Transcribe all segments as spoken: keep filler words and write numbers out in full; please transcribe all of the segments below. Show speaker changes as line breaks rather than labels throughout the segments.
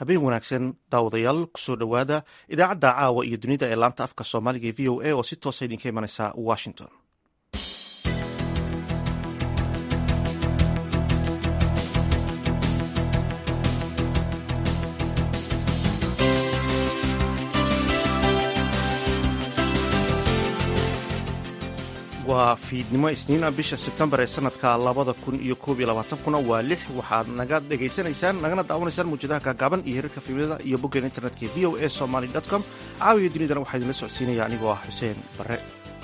habeen wanaagsan daawadayaal kusoo dhowaada idaacadda caawa iyo dunida ee laanta afka soomaaliga ee v o a oo si toosa idinka imanaysa washington. waa fiidnimo isniina bisha sebtembar ee sanadka labada kun iyo koob iyo labaatankuna waa lix waxaad naga dhegaysanaysaan nagana daawanaysaan muujadaha gaagaaban iyo hirarka fiimada iyo boggeena internetka v o a somaly com caawiya dunidana waxaa idinla socodsiinaya anigoo ah xuseen bare.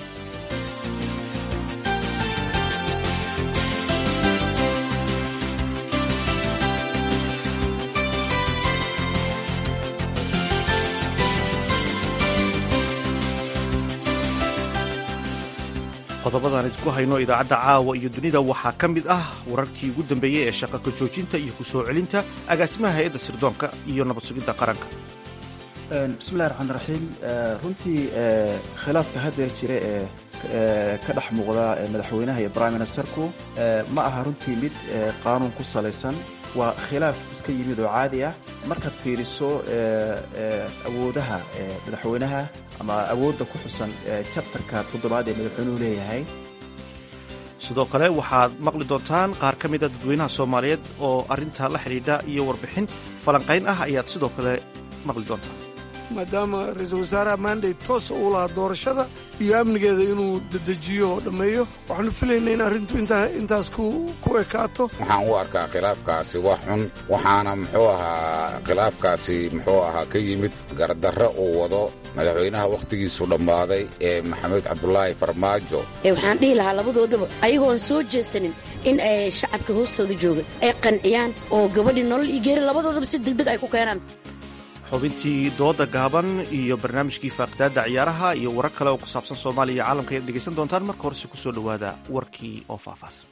qodobadaan idinku hayno idaacadda caawa iyo dunida waxaa ka mid ah wararkii ugu dambeeyey ee shaqa ka joojinta iyo ku soo celinta agaasimaha hay-adda sirdoonka iyo nabad sugidda qaranka.
bismillahi raxmaan raxiim. runtii khilaafka haddeer jira ee ka dhex muuqda madaxweynaha iyo prime ministerku ma aha runtii mid qaanuun ku salaysan, waa khilaaf iska yimid oo caadi ah markaad fiiriso awoodaha madaxweynaha ama awoodda ku xusan jabtarka toddobaad ee madaxweynuhu leeyahay.
sidoo kale waxaad maqli doontaan qaar ka mida dadweynaha soomaaliyeed oo arrintaa la xidhiidha iyo warbixin falanqayn ah ayaad sidoo kale maqli doontaan.
maadaama ra-iisul wasaaraha maanday toosa uu lahaa doorashada iyo amnigeeda inuu dedejiyo oo dhammeeyo, waxaanu filaynaa in arrintu intaas ku ekaato.
waxaan u arkaa khilaafkaasi wax xun, waxaana muxuu ahaa khilaafkaasi muxuu ahaa ka yimid gardarre uu wado madaxweynaha wakhtigiisu dhammaaday ee maxamed cabdulaahi farmaajo.
waxaan dhihi lahaa labadoodaba ayagoon soo jeesanin in ay shacabka hoostooda jooga ay qanciyaan oo gabadhii nolol iyo geeri labadoodaba si degdeg ay ku keenaan.
xubintii dooda gaaban iyo barnaamijkii faaqidaadda ciyaaraha iyo warar kale oo ku saabsan soomaaliya iyo caalamka ayaad dhegaysan doontaan. marka horese ku soo dhowaada warkii oo faahfaahsan.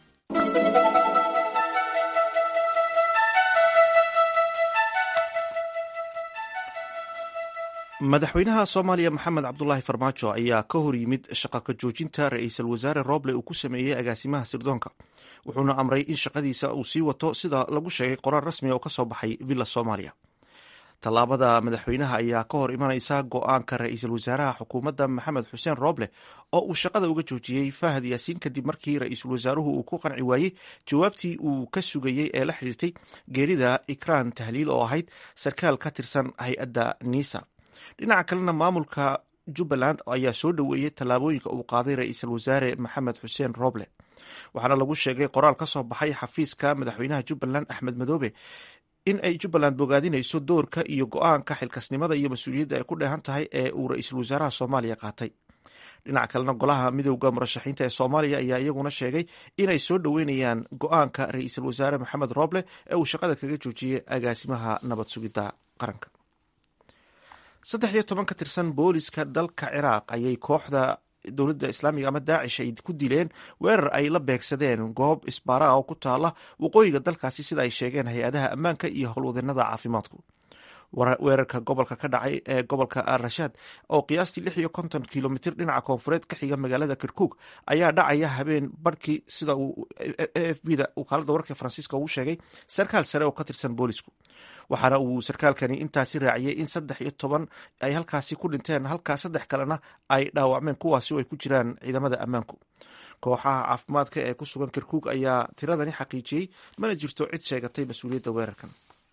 madaxweynaha soomaaliya maxamed cabdulaahi farmaajo ayaa ka hor yimid shaqa ka joojinta ra-iisul wasaare rooble uu ku sameeyey agaasimaha sirdoonka, wuxuuna amray in shaqadiisa uu sii wato sida lagu sheegay qoraal rasmiga oo ka soo baxay villa soomaaliya. tallaabada madaxweynaha ayaa ka hor imanaysa go-aanka ra-iisul wasaaraha xukuumadda maxamed xuseen rooble oo uu shaqada uga joojiyey fahad yaasiin kadib markii ra-iisul wasaaruhu uu ku qanci waayey jawaabtii uu ka sugayey ee la xidhiirtay geerida ikraan tahliil oo ahayd sarkaal ka tirsan hay-adda niisa. dhinaca kalena maamulka jubbaland ayaa soo dhoweeyey tallaabooyinka uu qaaday ra-iisul wasaare maxamed xuseen rooble, waxaana lagu sheegay qoraal ka soo baxay xafiiska madaxweynaha jubbaland axmed madoobe in ay jubbaland bogaadinayso doorka iyo go-aanka xilkasnimada iyo mas-uuliyadda ay ku dheehan tahay ee uu ra-iisul wasaaraha soomaaliya qaatay. dhinaca kalena golaha midowda murashaxiinta ee soomaaliya ayaa iyaguna sheegay inay soo dhoweynayaan go-aanka ra-iisul wasaare maxamed rooble ee uu shaqada kaga joojiyey agaasimaha nabad sugidda qaranka. saddex iyo toban ka tirsan booliska dalka ciraaq ayay kooxda dowladda islaamiga ama daacish ay ku dileen weerar ay la beegsadeen goob isbaara ah oo ku taala waqooyiga dalkaasi sida ay sheegeen hay-adaha ammaanka iyo howlwadeenada caafimaadku. weerarka gobolka ka dhacay ee gobolka al-rashaad oo qiyaastii lix iyo konton kilomitr dhinaca koonfureed ka xiga magaalada kirkuk ayaa dhacaya habeen barhkii sida uu a f b da wakaalada wararka faransiiska ugu sheegay sarkaal sare oo ka tirsan boolisku. waxaana uu sarkaalkani intaasi raaciyey in saddex iyo toban ay halkaasi ku dhinteen halkaa saddex kalena ay dhaawacmeen, kuwaasi oo ay ku jiraan ciidamada ammaanku. kooxaha caafimaadka ee ku sugan kirkuk ayaa tiradani xaqiijiyey, mana jirto cid sheegatay mas-uuliyadda weerarkan.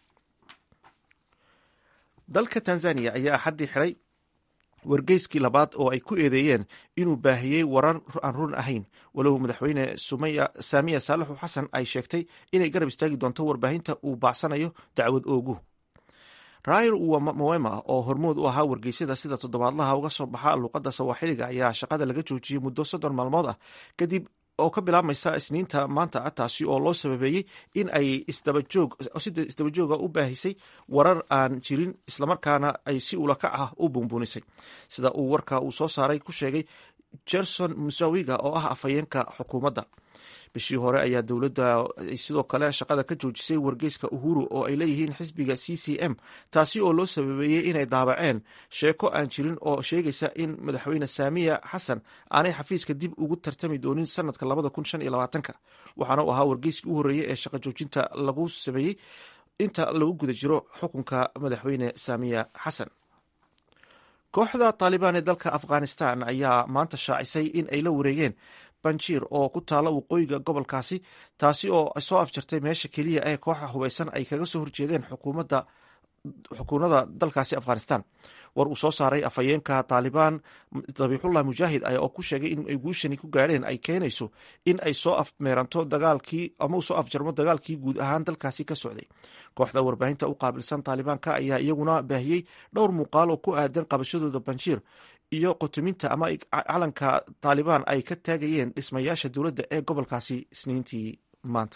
dalka tanzaniya ayaa axaddii xiray wargeyskii labaad oo ay ku eedeeyeen inuu baahiyey warar aan run ahayn, walow madaxweyne saamiya saalixu xasan ay sheegtay inay garab istaagi doonto warbaahinta uu baacsanayo dacwad ooguhu. rail mawema oo hormood u ahaa wargeysyada sida toddobaadlaha uga soo baxa luuqadda sawaaxiliga ayaa shaqada laga joojiyey muddo soddon maalmood ah kadib oo ka bilaabmaysa isniinta maanta ah, taasi oo loo sababeeyey in ay sida isdabajooga u baahisay warar aan jirin islamarkaana ay si ulakac ah u buunbuunisay, sida uu warka uu soo saaray ku sheegay jerson musawiga oo ah afhayeenka xukuumadda. bishii hore ayaa dowladda sidoo kale shaqada ka joojisay wargeyska uhuru oo ay leeyihiin xisbiga c c m, taasi oo loo sababeeyey inay daabaceen sheeko aan jirin oo sheegaysa in madaxweyne saamiya xasan aanay xafiiska dib ugu tartami doonin sanadka labada kun shan iyo labaatanka. waxaana uu ahaa wargeyskii u horreeyey ee shaqa joojinta lagu sameeyey inta lagu guda jiro xukunka madaxweyne saamiya xasan. kooxda taalibaan ee dalka afghanistan ayaa maanta shaacisay in ay la wareegeen banjiir oo ku taala waqooyiga gobolkaasi, taasi oo soo afjartay meesha keliya ee kooxa hubeysan ay kaga soo horjeedeen xukuumadda xukuunada dalkaasi afghanistan. war uu soo saaray afhayeenka taalibaan dabiixullah mujaahid ayaa oo ku sheegay in ay guushani ku gaadheen ay keenayso in ay soo afmeeranto dagaalkii ama uu soo afjarmo dagaalkii guud ahaan dalkaasi ka socday. kooxda warbaahinta u qaabilsan taalibaanka ayaa iyaguna baahiyey dhowr muuqaal oo ku aadan qabashadooda banjiir iyo qotuminta ama calanka taalibaan ay ka taagayeen dhismayaasha dowladda ee gobolkaasi isniintii maanta.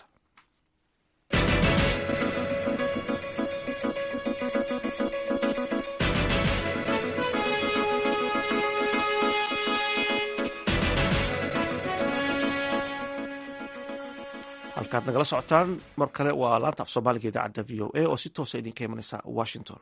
halkaad nagala socotaan mar kale waa laanta af soomaaliga idaacadda v o a oo si toosa idinka imanaysa washington.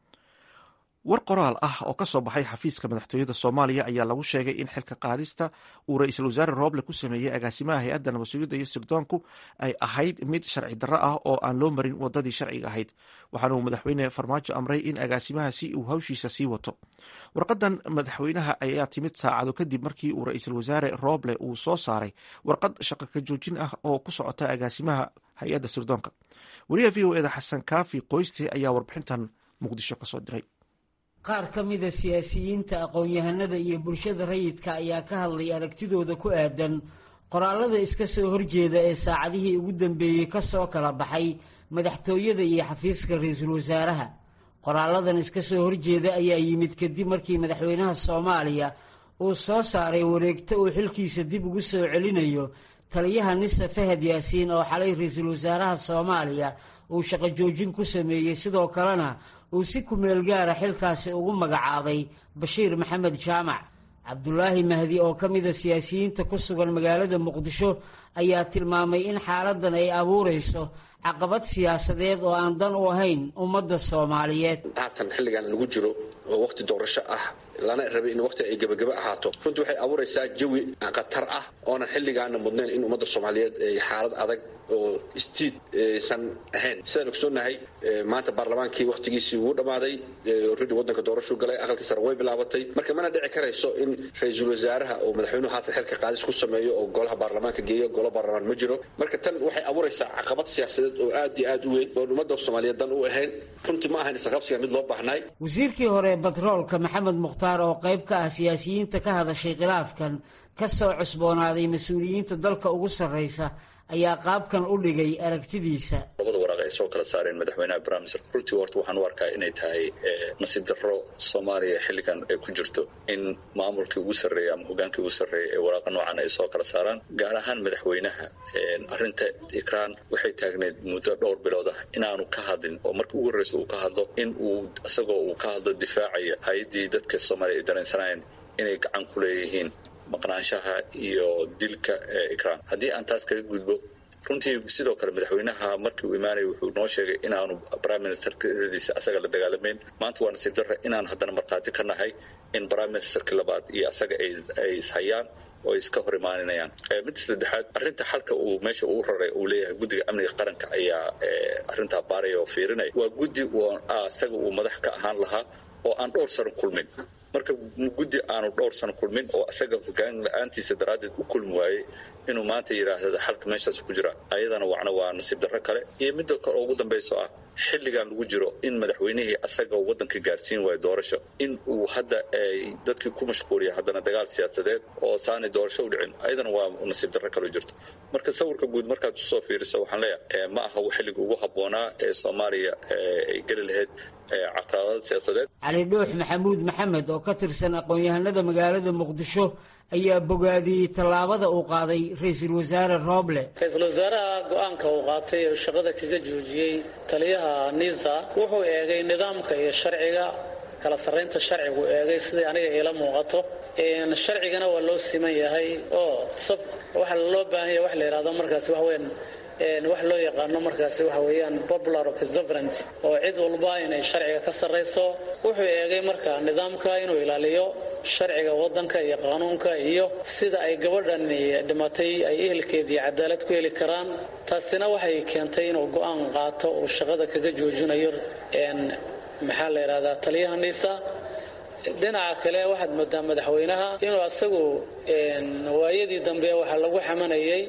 war qoraal ah oo ka soo baxay xafiiska madaxtooyada soomaaliya ayaa lagu sheegay in xilka qaadista uu ra-iisul wasaare rooble ku sameeyey agaasimaha hay-adda nabadsugyadda iyo sirdoonku ay ahayd mid sharci darro ah oo aan loo marin wadadii sharciga ahayd, waxaana uu madaxweyne farmaajo amray in agaasimahaasi uu hawshiisa sii wato. warqadan madaxweynaha ayaa timid saacado kadib markii uu ra-iisul wasaare rooble uu soo saaray warqad shaqo ka joojin ah oo ku socota agaasimaha hay-adda sirdoonka. wariyaha v o eda xasan kaafi qoyste ayaa warbixintan muqdisho kasoo diray.
qaar ka mida siyaasiyiinta, aqoon-yahanada iyo bulshada rayidka ayaa ka hadlay aragtidooda ku aadan qoraalada iska soo horjeeda ee saacadihii ugu dambeeyey ka soo kala baxay madaxtooyada iyo xafiiska ra-iisul wasaaraha. qoraaladan iska soo horjeeda ayaa yimid kadib markii madaxweynaha soomaaliya uu soo saaray wareegto uu xilkiisa dib ugu soo celinayo taliyaha nisa fahad yaasiin oo xalay ra-iisul wasaaraha soomaaliya uu shaqo joojin ku sameeyey, sidoo kalena uu si kumeel gaara xilkaasi ugu magacaabay bashiir maxamed jaamac. cabdulaahi mahdi oo ka mida siyaasiyiinta ku sugan magaalada muqdisho ayaa tilmaamay in xaaladan ay abuurayso caqabad siyaasadeed oo aan dan u ahayn ummadda soomaaliyeed.
haatan xilligan lagu jiro oo waqti doorasho ah lana rabay in waqti ay gebagaba ahaato, runtii waxay abuuraysaa jawi khatar ah oonan xilligaana mudnayn in ummadda soomaaliyeed ay xaalad adag oo istiid aysan ahayn. sidaan ogsoonahay maanta baarlamaankii waqtigiisii wuu dhammaaday, already waddanka doorashuu galay, aqalkii sare way bilaabatay, marka mana dhici karayso in ra-iisul wasaaraha oo madaxweynuhu haatan xilka qaadis ku sameeyo oo golaha baarlamaanka geeyo. golo baarlamaan ma jiro, marka tan waxay abuuraysaa caqabad siyaasadeed oo aad iyo aad u weyn oon ummadda soomaaliyeed dan u ahayn. runtii ma ahayn isqabsiga mid loo baahnay.
wasiirkii hore batroolka maxamed mukhtaar oo qayb ka ah siyaasiyiinta ka hadashay khilaafkan ka soo cusboonaaday mas-uuliyiinta dalka ugu sarraysa ayaa qaabkan u dhigay aragtidiisa.
labada waraaq ay soo kala saareen madaxweynaha barnaamijka runtii horta waxaan u arkaa inay tahay nasiib darro soomaaliya xilligan ay ku jirto in maamulkii ugu sarreeya ama hogaankii ugu sarreeya ee waraaqa noocan ay soo kala saaraan, gaar ahaan madaxweynaha. arrinta ikraan waxay taagneed muddo dhowr bilood ah inaanu ka hadlin, oo markii ugu horreysa uu ka hadlo in uu isagoo uu ka hadlo difaacaya hay-addii dadka soomaaliya ay dareensanayeen inay gacan ku leeyihiin maqnaanshaha iyo dilka ikraan. haddii aan taas kaga gudbo, runtii sidoo kale madaxweynaha markii uu imaanayay wuxuu noo sheegay inaanu prime ministerkadiisa asaga la dagaalamayn. maanta waa nasiib darre inaan haddana markhaati ka nahay in prime ministerka labaad iyo asaga ay ishayaan oo iska hor imaaninayaan. midda saddexaad, arrinta xalka uu meesha uu raray uu leeyahay guddiga amniga qaranka ayaa arrintaa baaraya oo fiirinaya. waa guddi asaga uu madax ka ahaan lahaa oo aan dhowr sano kulmin. marka guddi aanu dhowr sano kulmin oo asaga hogaan la-aantiisa daraaddeed u kulmi waayey inuu maanta yidhaahdo xalka meeshaas ku jira, ayadana wacna waa nasiib darro kale. iyo midda kale ugu dambayso ah xilligan lagu jiro in madaxweynihii asaga waddanka gaarsiin waayo doorasho, in uu hadda ay dadkii ku mashquuliya haddana dagaal siyaasadeed oo saanay doorasho u dhicin, ayadana waa nasiib darro kale jirto. marka sawirka guud markaad usoo fiiriso waxaan leeyahay ma aha xilliga ugu habboonaa ee soomaaliya ay geli lahayd caqabada siyaasadeed.
cali dhuux maxamuud maxamed oo ka tirsan aqoon-yahanada magaalada muqdisho ayaa bogaadiyey tallaabada uu qaaday ra-iisul wasaare rooble.
ra-iisul wasaaraha go-aanka uu qaatay oo shaqada kaga joojiyey taliyaha nisa wuxuu eegay nidaamka iyo sharciga, kala sarraynta sharcigu eegay siday aniga iila muuqato. sharcigana waa loo siman yahay oo waxaa loo baahan yahay wax la yidhahdo markaasi wax weyn wax loo yaqaano markaasi waxa weeyaan popular sovereignty oo cid walba inay sharciga ka sarrayso. wuxuu eegay markaa nidaamka inuu ilaaliyo sharciga waddanka iyo qaanuunka iyo sida ay gabadhan dhimatay ay ehelkeedii cadaalad ku heli karaan. taasina waxay keentay inuu go'aan qaato uu shaqada kaga joojinayo maxaa la yidhahdaa taliyaha niisa. dhinaca kale waxaad moodaa madaxweynaha inuu asagu waayadii dambe waxaa lagu xamanayay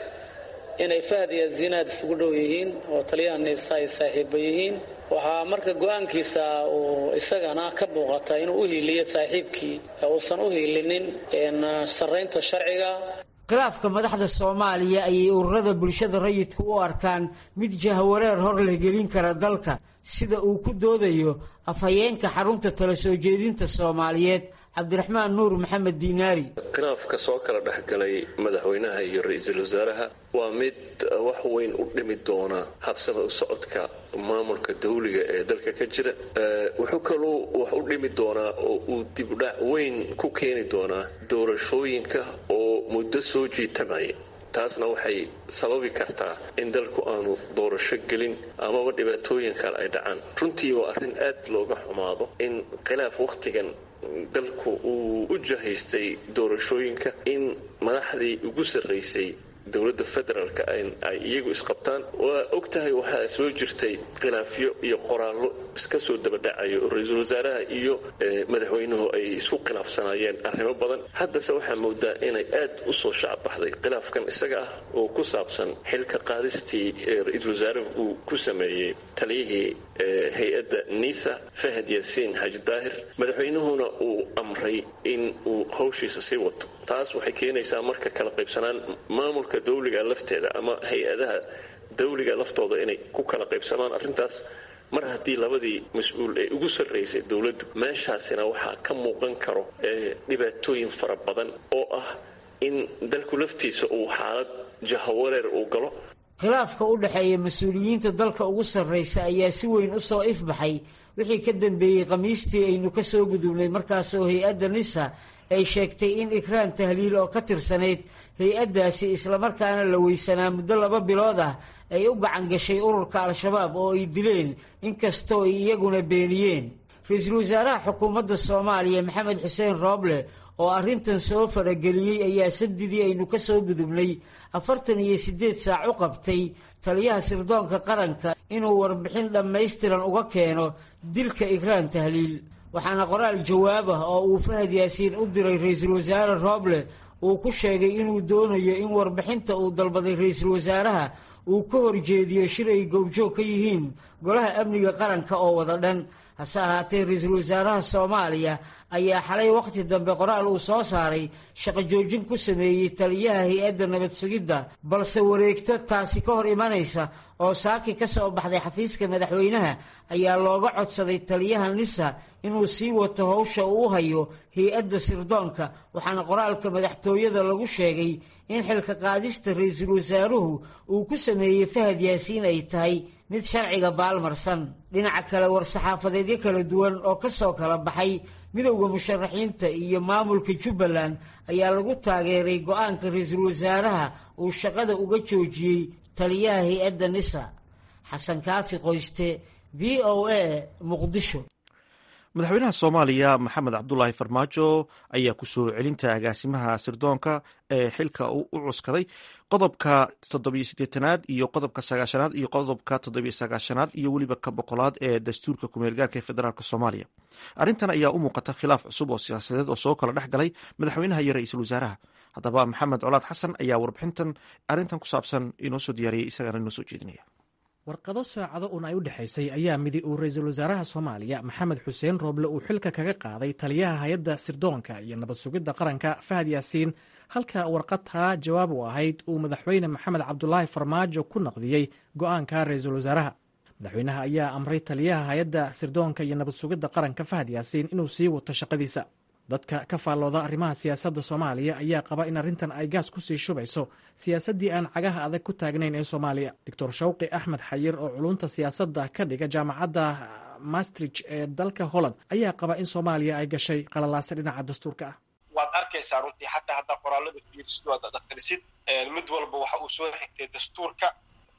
inay Fahad iyo Zinaad isugu dhow yihiin oo taliyaha niisa ay saaxiibo yihiin. waxaa marka go'aankiisa uu isagana ka muuqata inuu u hiiliyo saaxiibkii uusan u hiilinin sarreynta sharciga.
khilaafka madaxda Soomaaliya ayay ururada bulshada rayidka u arkaan mid jahwareer hor la gelin kara dalka sida uu ku doodayo afhayeenka xarunta tala soo jeedinta Soomaaliyeed Cabdiraxmaan Nuur Maxamed Diinaari.
khilaafka soo kala dhaxgalay madaxweynaha iyo ra'iisul wasaaraha waa mid wax weyn u dhimi doona habsada u socodka maamulka dawliga ee dalka ka jira. wuxuu kaloo wax u dhimi doonaa oo uu dib u dhac weyn ku keeni doonaa doorashooyinka oo muddo soo jiitamaya. taasna waxay sababi kartaa in dalku aanu doorasho gelin amaba dhibaatooyin kale ay dhacaan. runtii waa arrin aad looga xumaado in khilaaf wakhtigan dalku uu u jahaystay doorashooyinka in madaxdii ugu sarraysay dowladda federaalka ay iyagu isqabtaan. waa ogtahay waxaa soo jirtay khilaafyo iyo qoraallo iska soo dabadhacayo ra-iisul wasaaraha iyo madaxweynuhu ay isku khilaafsanayeen arrimo badan. haddase waxaa moodaa inay aad u soo shacabbaxday khilaafkan isaga ah oo ku saabsan xilka qaadistii ra-iisul wasaaruhu uu ku sameeyey taliyihii hay-adda niisa Fahad Yaasiin Xaaji Daahir. madaxweynuhuna uu amray in uu hawshiisa sii wato. taas waxay keenaysaa marka kala qaybsanaan maamulka dawliga lafteeda ama hay-adaha dawliga laftooda inay ku kala qaybsamaan. arrintaas mar haddii labadii mas-uul ee ugu sarraysay dowladdu meeshaasina waxaa ka muuqan karo dhibaatooyin fara badan oo ah in dalku laftiisa uu xaalad jahawareer uu galo.
khilaafka u dhaxeeya mas-uuliyiinta dalka ugu sarraysa ayaa si weyn u soo ifbaxay wixii ka dambeeyey khamiistii aynu ka soo gudubnay markaasoo hay-adda nisa ay sheegtay in Ikraan Tahliil oo ka tirsanayd hay-addaasi islamarkaana la weysanaa muddo laba bilood ah ay u gacan gashay ururka al-shabaab oo ay dileen inkastoo ay iyaguna beeniyeen. ra-iisul wasaaraha xukuumadda Soomaaliya Maxamed Xuseen Rooble oo arrintan soo farageliyey ayaa sabdidii aynu ka soo gudubnay afartan iyo siddeed saac u qabtay taliyaha sirdoonka qaranka inuu warbixin dhammaystiran uga keeno dilka Ikraan Tahliil. waxaana qoraal jawaab ah oo uu Fahad Yaasiin u diray ra-iisul wasaare Rooble uu ku sheegay inuu doonayo in warbixinta uu dalbaday ra-iisul wasaaraha uu ka horjeediyo shir ay goobjoog ka yihiin golaha amniga qaranka oo wada dhan. hase ahaatee ra-iisul wasaaraha Soomaaliya ayaa xalay waqti dambe qoraal uu soo saaray shaqo joojin ku sameeyey taliyaha hay-adda nabad sugidda balse wareegto taasi ka hor imanaysa oo saaki ka soo baxday xafiiska madaxweynaha ayaa looga codsaday taliyaha nisa inuu sii wato howsha uu hayo hay-adda sirdoonka. waxaana qoraalka madaxtooyada lagu sheegay in xilka qaadista ra-iisul wasaaruhu uu ku sameeyey Fahad Yaasiin ay tahay mid sharciga baalmarsan. dhinaca kale war-saxaafadeedyo kala duwan oo ka soo kala baxay midowda musharaxiinta iyo maamulka Jubbaland ayaa lagu taageeray go'aanka ra-iisul wasaaraha uu shaqada uga joojiyey taliyaha hay-adda nisa. xasan kaafi qoyste v o a Muqdisho.
madaxweynaha Soomaaliya Maxamed Cabdullaahi Farmaajo ayaa ku soo celinta agaasimaha sirdoonka ee xilka u cuskaday qodobka toddobiyo siddeetanaad iyo qodobka sagaashanaad iyo qodobka toddobiyo sagaashanaad iyo weliba ka boqolaad ee dastuurka ku-meelgaarka ee federaalk Soomaaliya. arrintan ayaa u muuqata khilaaf cusub oo siyaasadeed oo soo kala dhex galay madaxweynaha iyo ra-iisul wasaaraha. haddaba Maxamed Colaad Xasan ayaa warbixintan arrintan ku saabsan inoo soo diyaariyey isagana inoo soo jeedinaya.
warqado saacado un ay u dhexaysay ayaa midi uu ra-iisul wasaaraha Soomaaliya Maxamed Xuseen Rooble uu xilka kaga qaaday taliyaha hay-adda sirdoonka iyo nabad sugidda qaranka Fahad Yaasiin, halka warqadtaa jawaab u ahayd uu madaxweyne Maxamed Cabdulaahi Farmaajo ku naqdiyey go'aanka ra-iisul wasaaraha. madaxweynaha ayaa amray taliyaha hay-adda sirdoonka iyo nabad sugidda qaranka Fahad Yaasiin inuu sii wato shaqadiisa. dadka ka faallooda arrimaha siyaasadda Soomaaliya ayaa qaba in arrintan ay gaas ku sii shubayso siyaasaddii aan cagaha adag ku taagnayn ee Soomaaliya. doctor Shawqi Axmed Xayir oo culunta siyaasadda ka dhiga jaamacadda Maastricht ee dalka Holland ayaa qaba in Soomaaliya ay gashay qalalaase dhinaca dastuurka ah.
waad arkaysaa runtii xataa haddaa qoraalada fiirisid waad akhrisid mid walba waxa uu soo xigtay dastuurka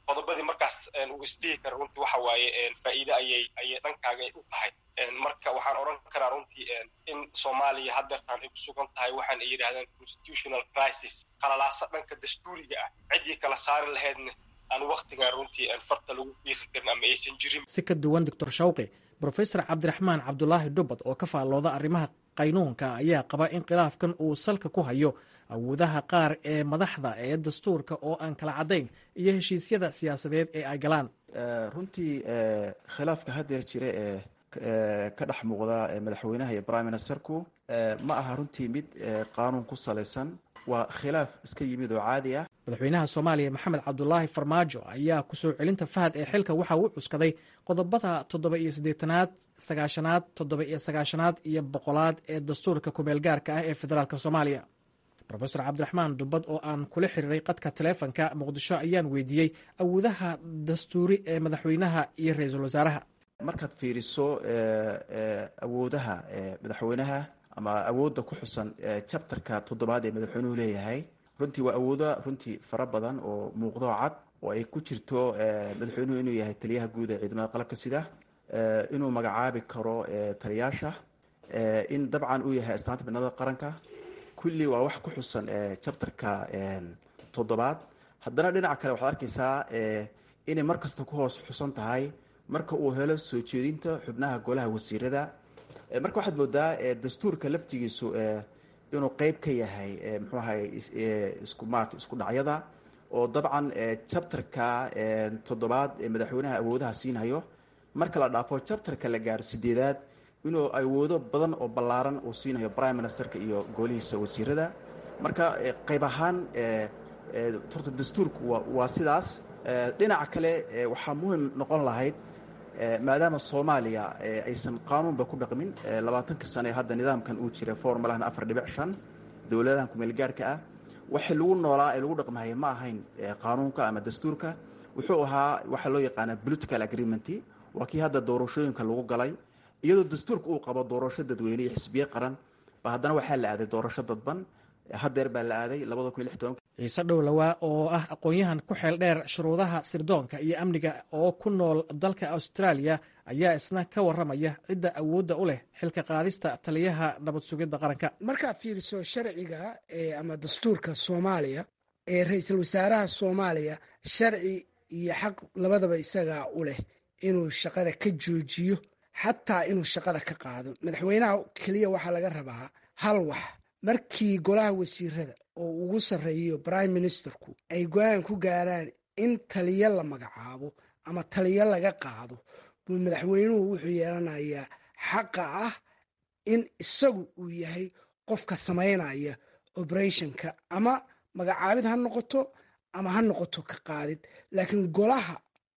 qodobadii markaas uu isdhihi kara runtii waxa waaye faa'iide ayay ayay dhankaaga u tahay marka waxaan odhan karaa runtii in soomaaliya haddeertaan ay ku sugan tahay waxaan ay yidhahdeen constitutional crisis qalalaasa dhanka dastuuriga ah ciddii kala saari lahaydna aan waktigaa runtii farta lagu biiqi karin ama aysan jirin.
si ka duwan doctor shawqi professor cabdiraxmaan cabdulaahi dhubad oo ka faallooda arrimaha qaynuunka ayaa qaba in khilaafkan uu salka ku hayo awoodaha qaar ee madaxda ee dastuurka oo aan kala caddayn iyo heshiisyada siyaasadeed ee ay galaan.
runtii khilaafka haddeer jira ee ka dhex muuqda madaxweynaha iyo prime ministerku ma aha runtii mid qaanuun ku salaysan, waa khilaaf iska yimid oo caadi ah.
madaxweynaha soomaaliya maxamed cabdulaahi farmaajo ayaa kusoo celinta fahad ee xilka waxa uu cuskaday qodobada toddoba iyo siddeetanaad sagaashanaad toddoba iyo sagaashanaad iyo boqolaad ee dastuurka kumeel gaarka ah ee federaalk soomaaliya. rofesor cabdiraxmaan dubad oo aan kula xiriiray qadka taleefonka muqdisho ayaan weydiiyey awoodaha dastuuri ee madaxweynaha iyo ra-iisul wasaaraha.
markaad fiiriso awoodaha madaxweynaha ama awoodda ku xusan chapterka toddobaad ee madaxweynuhu leeyahay, runtii waa awoodo runtii fara badan oo muuqdo cad oo ay ku jirto madaxweynuhu inuu yahay taliyaha guud ee ciidamada qalabka sida, inuu magacaabi karo taliyaasha, in dabcan uu yahay astaanta midnimada qaranka. kulli waa wax ku xusan chapterka toddobaad. haddana dhinaca kale waxaad arkaysaa inay mar kasta ku hoos xusan tahay marka uu helo soo jeedinta xubnaha golaha wasiirada. marka waxaad moodaa dastuurka laftigiisu inuu qeyb ka yahay muxuu ahay isku maarta isku dhacyada, oo dabcan chapterka toddobaad ee madaxweynaha awoodaha siinhayo marka la dhaafo chapterka la gaaro sideedaad inuu awoodo badan oo ballaaran uu siinayo prime ministerka iyo golihiisa wasiirada. marka qeyb ahaan horta dastuurku waa sidaas. dhinaca kale waxaa muhim noqon lahayd maadaama soomaaliya aysan qaanuunba ku dhaqmin labaatanka sane hadda nidaamkan uu jira formulahna afar dhibic shan dowladahan kumeel gaarhka ah, waxay lagu noolaa ee lagu dhaqmahaya ma ahayn qaanuunka ama dastuurka, wuxuu ahaa waxaa loo yaqaana political agreement. waa kii hadda doorashooyinka lagu galay iyadoo dastuurka uu qabo doorasho dadweyne iyo xisbiye qaran, ba haddana waxaa la aaday doorasho dadban. haddeer baa la aaday labada kun iyo lix tobanka.
ciise dhowlawaa oo ah aqoon-yahan ku xeel dheer shuruudaha sirdoonka iyo amniga oo ku nool dalka australia ayaa isna ka waramaya cidda awoodda u leh xilka qaadista taliyaha nabad sugidda qaranka.
markaa fiiriso sharciga ama dastuurka soomaaliya ee ra-iisul wasaaraha soomaaliya sharci iyo xaq labadaba isagaa u leh inuu shaqada ka joojiyo, xataa inuu shaqada ka qaado. madaxweynaha keliya waxaa laga rabaa hal wax, markii golaha wasiirada oo ugu sarreeyo prime ministerku ay go-aan ku gaaraan in taliyo la magacaabo ama taliyo laga qaado, buu madaxweynuhu wuxuu yeelanayaa xaqa ah in isagu uu yahay qofka samaynaya operationka, ama magacaabid ha noqoto ama ha noqoto ka qaadid. laakiin golaha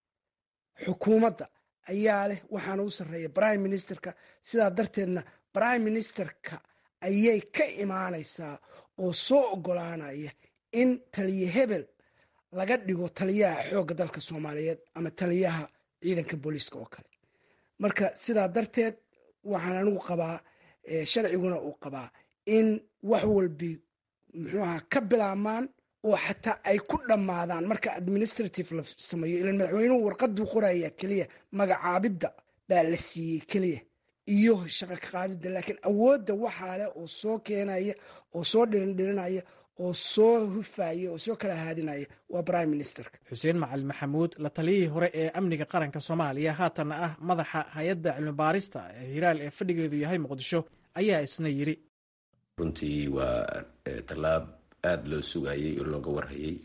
xukuumadda ayaa leh waxaana u sarreeya prime ministerka. sidaa darteedna prime ministerka ayay ka imaanaysaa oo soo ogolaanaya in taliye hebel laga dhigo taliyaha xoogga dalka soomaaliyeed ama taliyaha ciidanka booliiska oo kale. marka sidaa darteed waxaan anigu qabaa sharciguna uu qabaa in wax walbi muxuu ahaa ka bilaabmaan oo xataa ay ku dhammaadaan marka administrative la sameeyo. ilan madaxweynuhu warqaduu qoraya keliya, magacaabidda baa la siiyey keliya iyo shaqo ka qaadidda, laakiin awoodda waxaa leh oo soo keenaya oo soo dhirindhirinaya oo soo hufaya oo soo kala haadinaya waa prime ministerka.
xuseen macalin maxamuud, la taliyihii hore ee amniga qaranka soomaaliya haatanna ah madaxa hay-adda cilmi baarista ee hiraal ee fadhigeedu yahay muqdisho, ayaa isna yidhi
runtii waa tallaab aada loo sugayay oo looga warhayay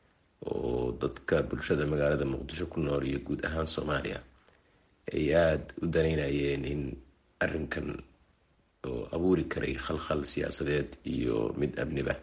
oo dadka bulshada magaalada muqdisho ku nool iyo guud ahaan soomaaliya ay aada u danaynayeen in arrinkan oo abuuri karay khalkhal siyaasadeed iyo mid amniba.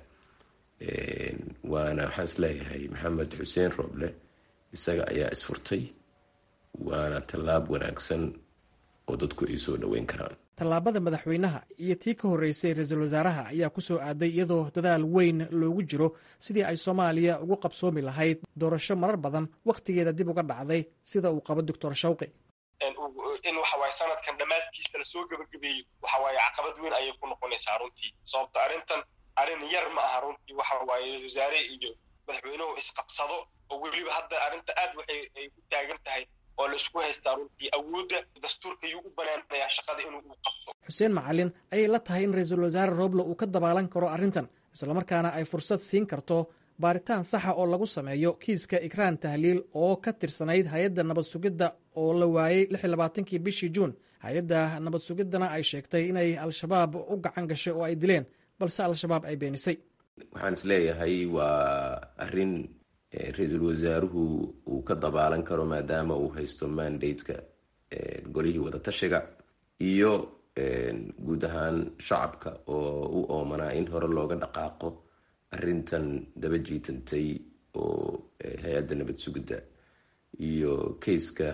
waana waxaan is leeyahay maxamed xuseen rooble isaga ayaa isfurtay, waana tallaab wanaagsan oo dadku ay soo dhoweyn karaan.
tallaabada madaxweynaha iyo tii ka horreysay ra-iisul wasaaraha ayaa ku soo aaday iyadoo dadaal weyn loogu jiro sidii ay soomaaliya ugu qabsoomi lahayd doorasho marar badan wakhtigeeda dib uga dhacday sida uu qabo doctor shawqi.
in waxawaaye sanadkan dhammaadkiisa la soo gebagabeeyo waxawaaye caqabad weyn ayay ku noqonaysaa runtii, sababto arrintan arrin yar ma aha runtii. waxawaaye ra-isul wasaare iyo madaxweynuhu isqabsado oo weliba hadda arrinta aad waxay ay u taagan tahay oo la isku haystaa runtii awoodda dastuurka yuu u banaanayaa shaqada inuu u qabto.
xuseen macalin ayay la tahay in ra-iisul wasaare roble uu ka dabaalan karo arrintan islamarkaana ay fursad siin karto baaritaan saxa oo lagu sameeyo kiiska ikraan tahliil oo ka tirsanayd hay-adda nabad sugidda oo la waayey lix iyo labaatankii bishii juun. hay-adda nabad sugiddana ay sheegtay inay al-shabaab u gacan gashay oo ay dileen balse al-shabaab ay beenisay.
waxaan is leeyahay waa arrin ra-iisul wasaaruhu uu ka dabaalan karo maadaama uu haysto mandateka golihii wadatashiga iyo guud ahaan shacabka oo u oomanaa in hore looga dhaqaaqo arrintan daba jiitantay oo hay-adda nabad sugidda iyo kayska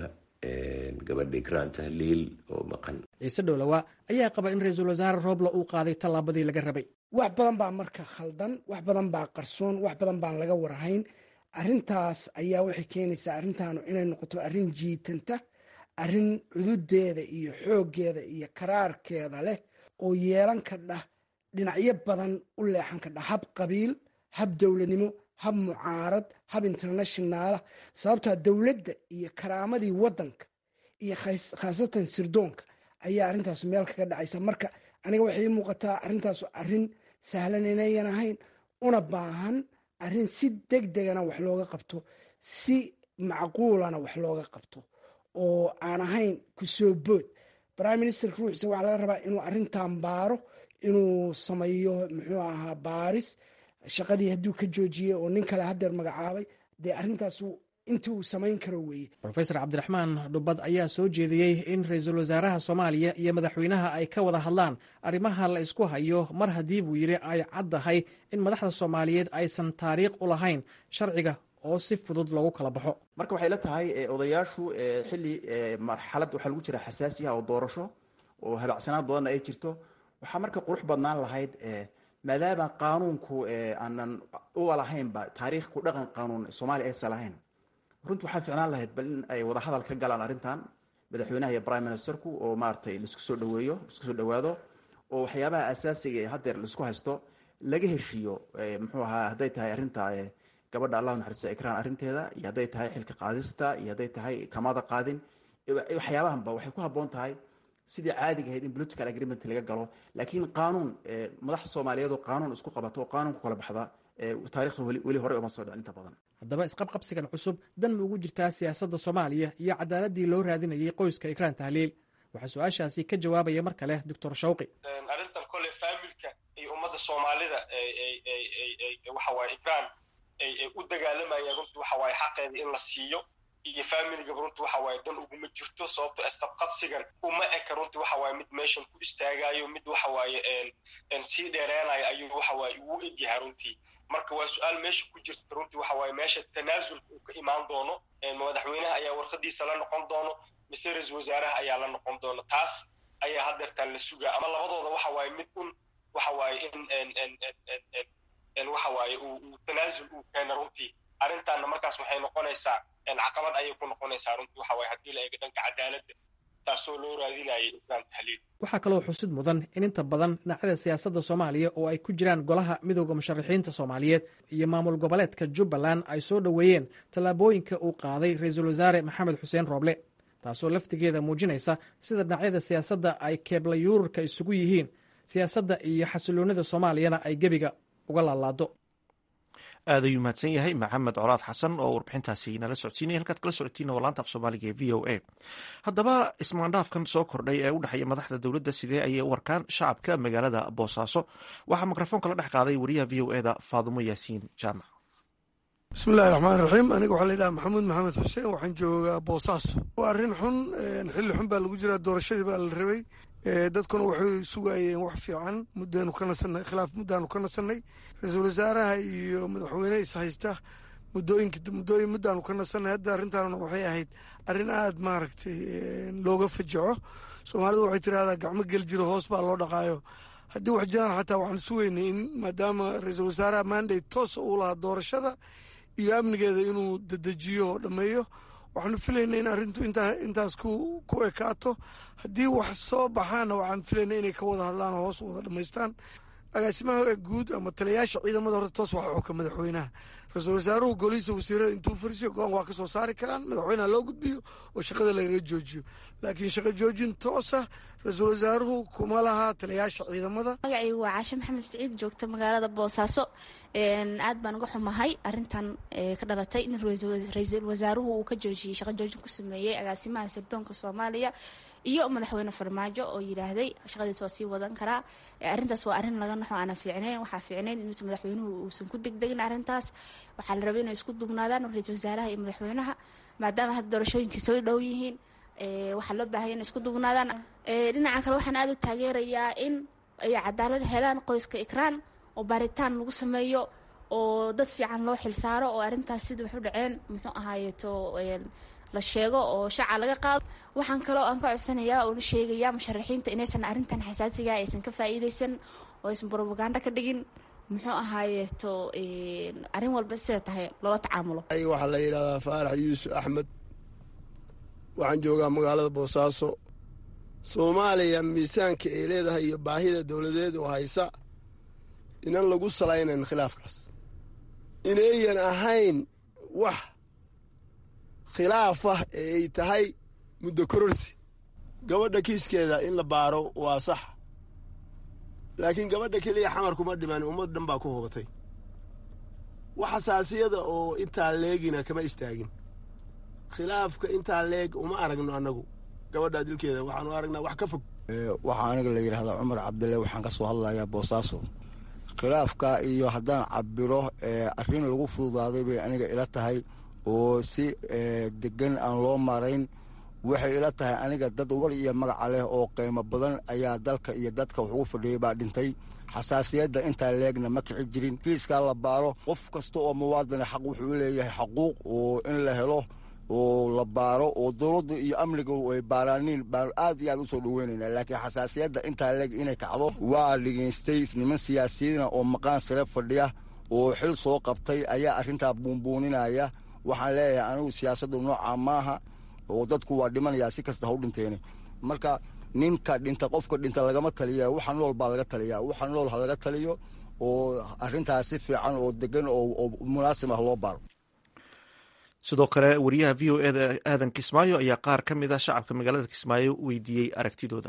gabadha ikraan tahliil oo maqan.
ciise dhowlawa ayaa qaba in ra-iisul wasaare roble uu qaaday tallaabadii laga rabay.
wax badan baa marka khaldan, wax badan baa qarsoon, wax badan baan laga warhayn. arrintaas ayaa waxay keenaysaa arrintaanu inay noqoto arrin jiitanta, arrin cududeeda iyo xooggeeda iyo karaarkeeda leh oo yeelan kadha dhinacyo badan u leexan kadha hab qabiil, hab dowladnimo, hab mucaarad, hab internationaala. sababtaa dowladda iyo karaamadii waddanka iyo khaasatan sirdoonka ayaa arrintaas meel kaga dhacaysa. marka aniga waxay ii muuqataa arrintaas arrin sahlan inayan ahayn, una baahan arrin si deg degana wax looga qabto, si macquulana wax looga qabto oo aan ahayn kusoo bood. prime ministerka ruuxiisa waxaa laga rabaa inuu arrintan baaro, inuu sameeyo muxuu ahaa baaris. shaqadii hadduu ka joojiyey oo nin kale hadeer magacaabay, dee arrintaas intii uu samayn karo weeye.
rofesor cabdiraxmaan dhubbad ayaa soo jeediyey in ra-iisul wasaaraha soomaaliya iyo madaxweynaha ay ka wada hadlaan arrimaha la isku hayo mar haddii buu yidhi ay caddahay in madaxda soomaaliyeed aysan taariikh u lahayn sharciga oo si fudud loogu kala baxo.
marka waxay la tahay odayaashu xilli marxalad waxaa lagu jira xasaasi ah oo doorasho oo habacsanaad badanna ay jirto. waxaa marka qurux badnaan lahayd maadaama qaanuunku aanan uga lahaynba taariikh ku dhaqan qaanuun soomaaliya aysan lahayn, runtii waxaa ficnaan lahayd bal in ay wada hadal ka galaan arrintan madaxweynaha iyo prime ministerku oo maaragtay laisku soo dhaweeyo laisku soo dhawaado oo waxyaabaha asaasiga ee haddeer laisku haysto laga heshiiyo. muxuu ahaa hadday tahay arrinta gabadha allahu naxariista ikraan arrinteeda, iyo hadday tahay xilka qaadista, iyo hadday tahay kamada qaadin, waxyaabahanba waxay ku habboon tahay sidii caadiga ahayd in political agreement laga galo. laakiin qaanuun madax soomaaliyeed oo qaanuun isku qabato oo qaanuun ku kala baxda taarikhda weli hore uma soo dhicin inta badan.
haddaba isqabqabsigan cusub dan ma ugu jirtaa siyaasadda soomaaliya iyo cadaaladii loo raadinayay qoyska ikraan tahliil? waxaa su-aashaasi ka jawaabaya mar kale doctor shawqi.
arrintan kole faamilka iyo ummadda soomaalida waxawaaye ikraan ay u dagaalamayaan runtii waxawaaye xaqeeda in la siiyo, iyo faamiligaba runtii waxawaaye dan uguma jirto. sababto isqabqabsigan uma eka runtii waxawaaye mid meeshan ku istaagayo, mid waxawaaye sii dheereenayo ayuu waxawaaye ugu egyahay runtii. marka waa su-aal meesha ku jirta runtii waxawaaye meesha tanaasulka uu ka imaan doono. madaxweynaha ayaa warqadiisa la noqon doono mise ra-iisul wasaaraha ayaa la noqon doono. taas ayaa hadeertaan la sugaa, ama labadooda waxawaaye mid un waxawaaye in waxawaaye uu tanaasul uu keena runtii. arrintaanna markaas waxay noqonaysaa caqabad ayay ku noqonaysaa runtii waxawaaye haddii la eego dhanka cadaaladda taasoo loo raadinayay ikraan tahliil.
waxaa kaloo xusid mudan in inta badan dhinacyada siyaasadda soomaaliya oo ay ku jiraan golaha midooda musharaxiinta soomaaliyeed iyo maamul goboleedka jubbaland ay soo dhoweeyeen tallaabooyinka uu qaaday ra-iisul wasaare maxamed xuseen rooble, taasoo laftigeeda muujinaysa sida dhinacyada siyaasadda ay keebla yuurarka isugu yihiin siyaasadda iyo xasiloonida soomaaliyana ay gebiga uga laalaado.
aad ayuu mahadsan yahay maxamed colaad xasan oo warbixintaasi nala socodsiinaya. halkaad kala socotiin waa laanta af soomaaliga ee v o a. haddaba ismaandhaafkan soo kordhay ee u dhexeeya madaxda dowladda sidee ayay u warkaan shacabka magaalada boosaaso? waxaa mikrofoonka la dhex qaaday wariyaha v o eda faadumo yaasiin jaamac.
bismillahi raxmaan raxiim. aniga waxaa la yidhaha maxamuud maxamed xuseen, waxaan joogaa boosaaso. waa arrin xun, xilli xun baa lagu jiraa, doorashadii baa la rabay. dadkuna waxay sugayeen wax fiican. muddaanu ka nasanay khilaaf muddaanu ka nasanay ra-iisul wasaaraha iyo madaxweyne is haysta muddooyinka muddooyin muddaanu ka nasanay. hadda arrintaanuna waxay ahayd arrin aada maaragtay looga fajaco. soomaalidu waxay tirahdaa gacmo gel jiro hoos baa loo dhaqaayo. haddii wax jiraan xataa waxaan sugaynay in maadaama ra-iisul wasaaraha mandate toosa uu lahaa doorashada iyo amnigeeda inuu dedejiyo oo dhammeeyo, waxaanu filaynay in arrintu intaas ku ekaato. haddii wax soo baxaana waxaan filaynay inay ka wada hadlaan oo hoos wada dhammaystaan. agaasimaha guud ama taliyayaasha ciidamada horta toos waxa xuka madaxweynaha. ra-iisul wasaaruhu golihiisa wasiirada intuu fariisiyo go-aan waa ka soo saari karaan madaxweyneha loo gudbiyo oo shaqada lagaga joojiyo laakiin shaqo joojin toosa ra-iisul wasaaruhu kuma laha taliyayaasha ciidamada.
magacaygu waa caashe maxamed siciid joogta magaalada boosaaso. aad baan uga xumahay arintan ka dhalatay in ra-iisul wasaaruhu uu ka joojiyey shaqo joojin ku sameeyey agaasimaha sirdoonka soomaaliya iyo madaxweyne farmaajo oo yidhaahday shaqadiis waa sii wadan karaa. arintaas waa arin laga naxo aanan fiicnayn. waxaa fiicnayn inuusan madaxweynuhu uusan ku degdegin arintaas. waxaa la rabay inay isku dubnaadaan ra-iisul wasaaraha iyo madaxweynaha maadaama hadda doorashooyinkii soo dhow yihiin. waxaa loo baahaya inay isku dubnaadaan. dhinaca kale waxaan aada u taageerayaa in ay cadaalad helaan qoyska ikraan oo baaritaan lagu sameeyo oo dad fiican loo xilsaaro oo arintaas sida wax u dhaceen muxuu ahaayeeto la sheego oo shaaca laga qaado. waxaan kaloo aan ka codsanayaa oo sheegayaa musharaxiinta inaysan arintan xasaasiga aysan ka faa'iidaysan oo aysan propaganda ka dhigin muxuu ahaayeeto arin walba sida tahay loola tacaamulo.
waxaa la yidhahdaa faarax yuusuf axmed waxaan joogaa magaalada boosaaso. soomaaliya miisaanka ay leedahay iyo baahida dowladeed oo haysa inan lagu salaynayn khilaafkaas inayan ahayn wax khilaaf ah ee ay tahay muddo kororsi. gabadha kiiskeeda in la baaro waa sax laakiin gabadha keliya xamar kuma dhiman ummad dhan baa ku hubatay. wax xasaasiyada oo intaa leegina kama istaagin. khilaafka intaa leeg uma aragno annagu gabadha dilkeeda waxaanu aragnaa wax ka fog.
waxaa aniga la yidhahdaa cumar cabdille waxaan ka soo hadlayaa boosaaso. khilaafka iyo haddaan cabiro arrin lagu fududaaday bay aniga ila tahay oo si degan aan loo marayn. waxay ila tahay aniga dad war iyo magaca leh oo qiimo badan ayaa dalka iyo dadka wax ugu fadhiyay baa dhintay. xasaasiyadda intaa leegna ma kici jirin. kiiskaa la baaro qof kasta oo muwaadina xaq wuxuu leeyahay xaquuq oo in la helo oo la baaro oo dowladda iyo amniga ay baaraaniin baan aad iyo aad u soo dhaweynayna. laakiin xasaasiyadda intaa leeg inay kacdo waa dhigaystay niman siyaasiyiina oo maqaan sare fadhiya oo xil soo qabtay ayaa arrintaa buunbuuninaya. waxaan leeyahay anigu siyaasaddu noocaa maaha oo dadku waa dhimanayaa si kasta ha u dhinteene. marka ninka dhinta qofka dhinta lagama taliya waxa nool baa laga taliyaa. waxa nool ha laga taliyo oo arrintaas si fiican oo degan oo munaasib ah loo baaro.
sidoo kale wariyaha v o eda aadan kismaayo ayaa qaar ka mid a shacabka magaalada kismaayo weydiiyey aragtidooda.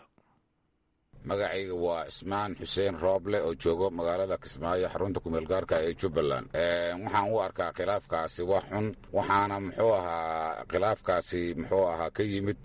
magacayga waa cismaan xuseen rooble oo joogo magaalada kismaayo xarunta kumeel gaarka ee jubbaland. waxaan u arkaa khilaafkaasi wax xun waxaana muxuu ahaa khilaafkaasi muxuu ahaa ka yimid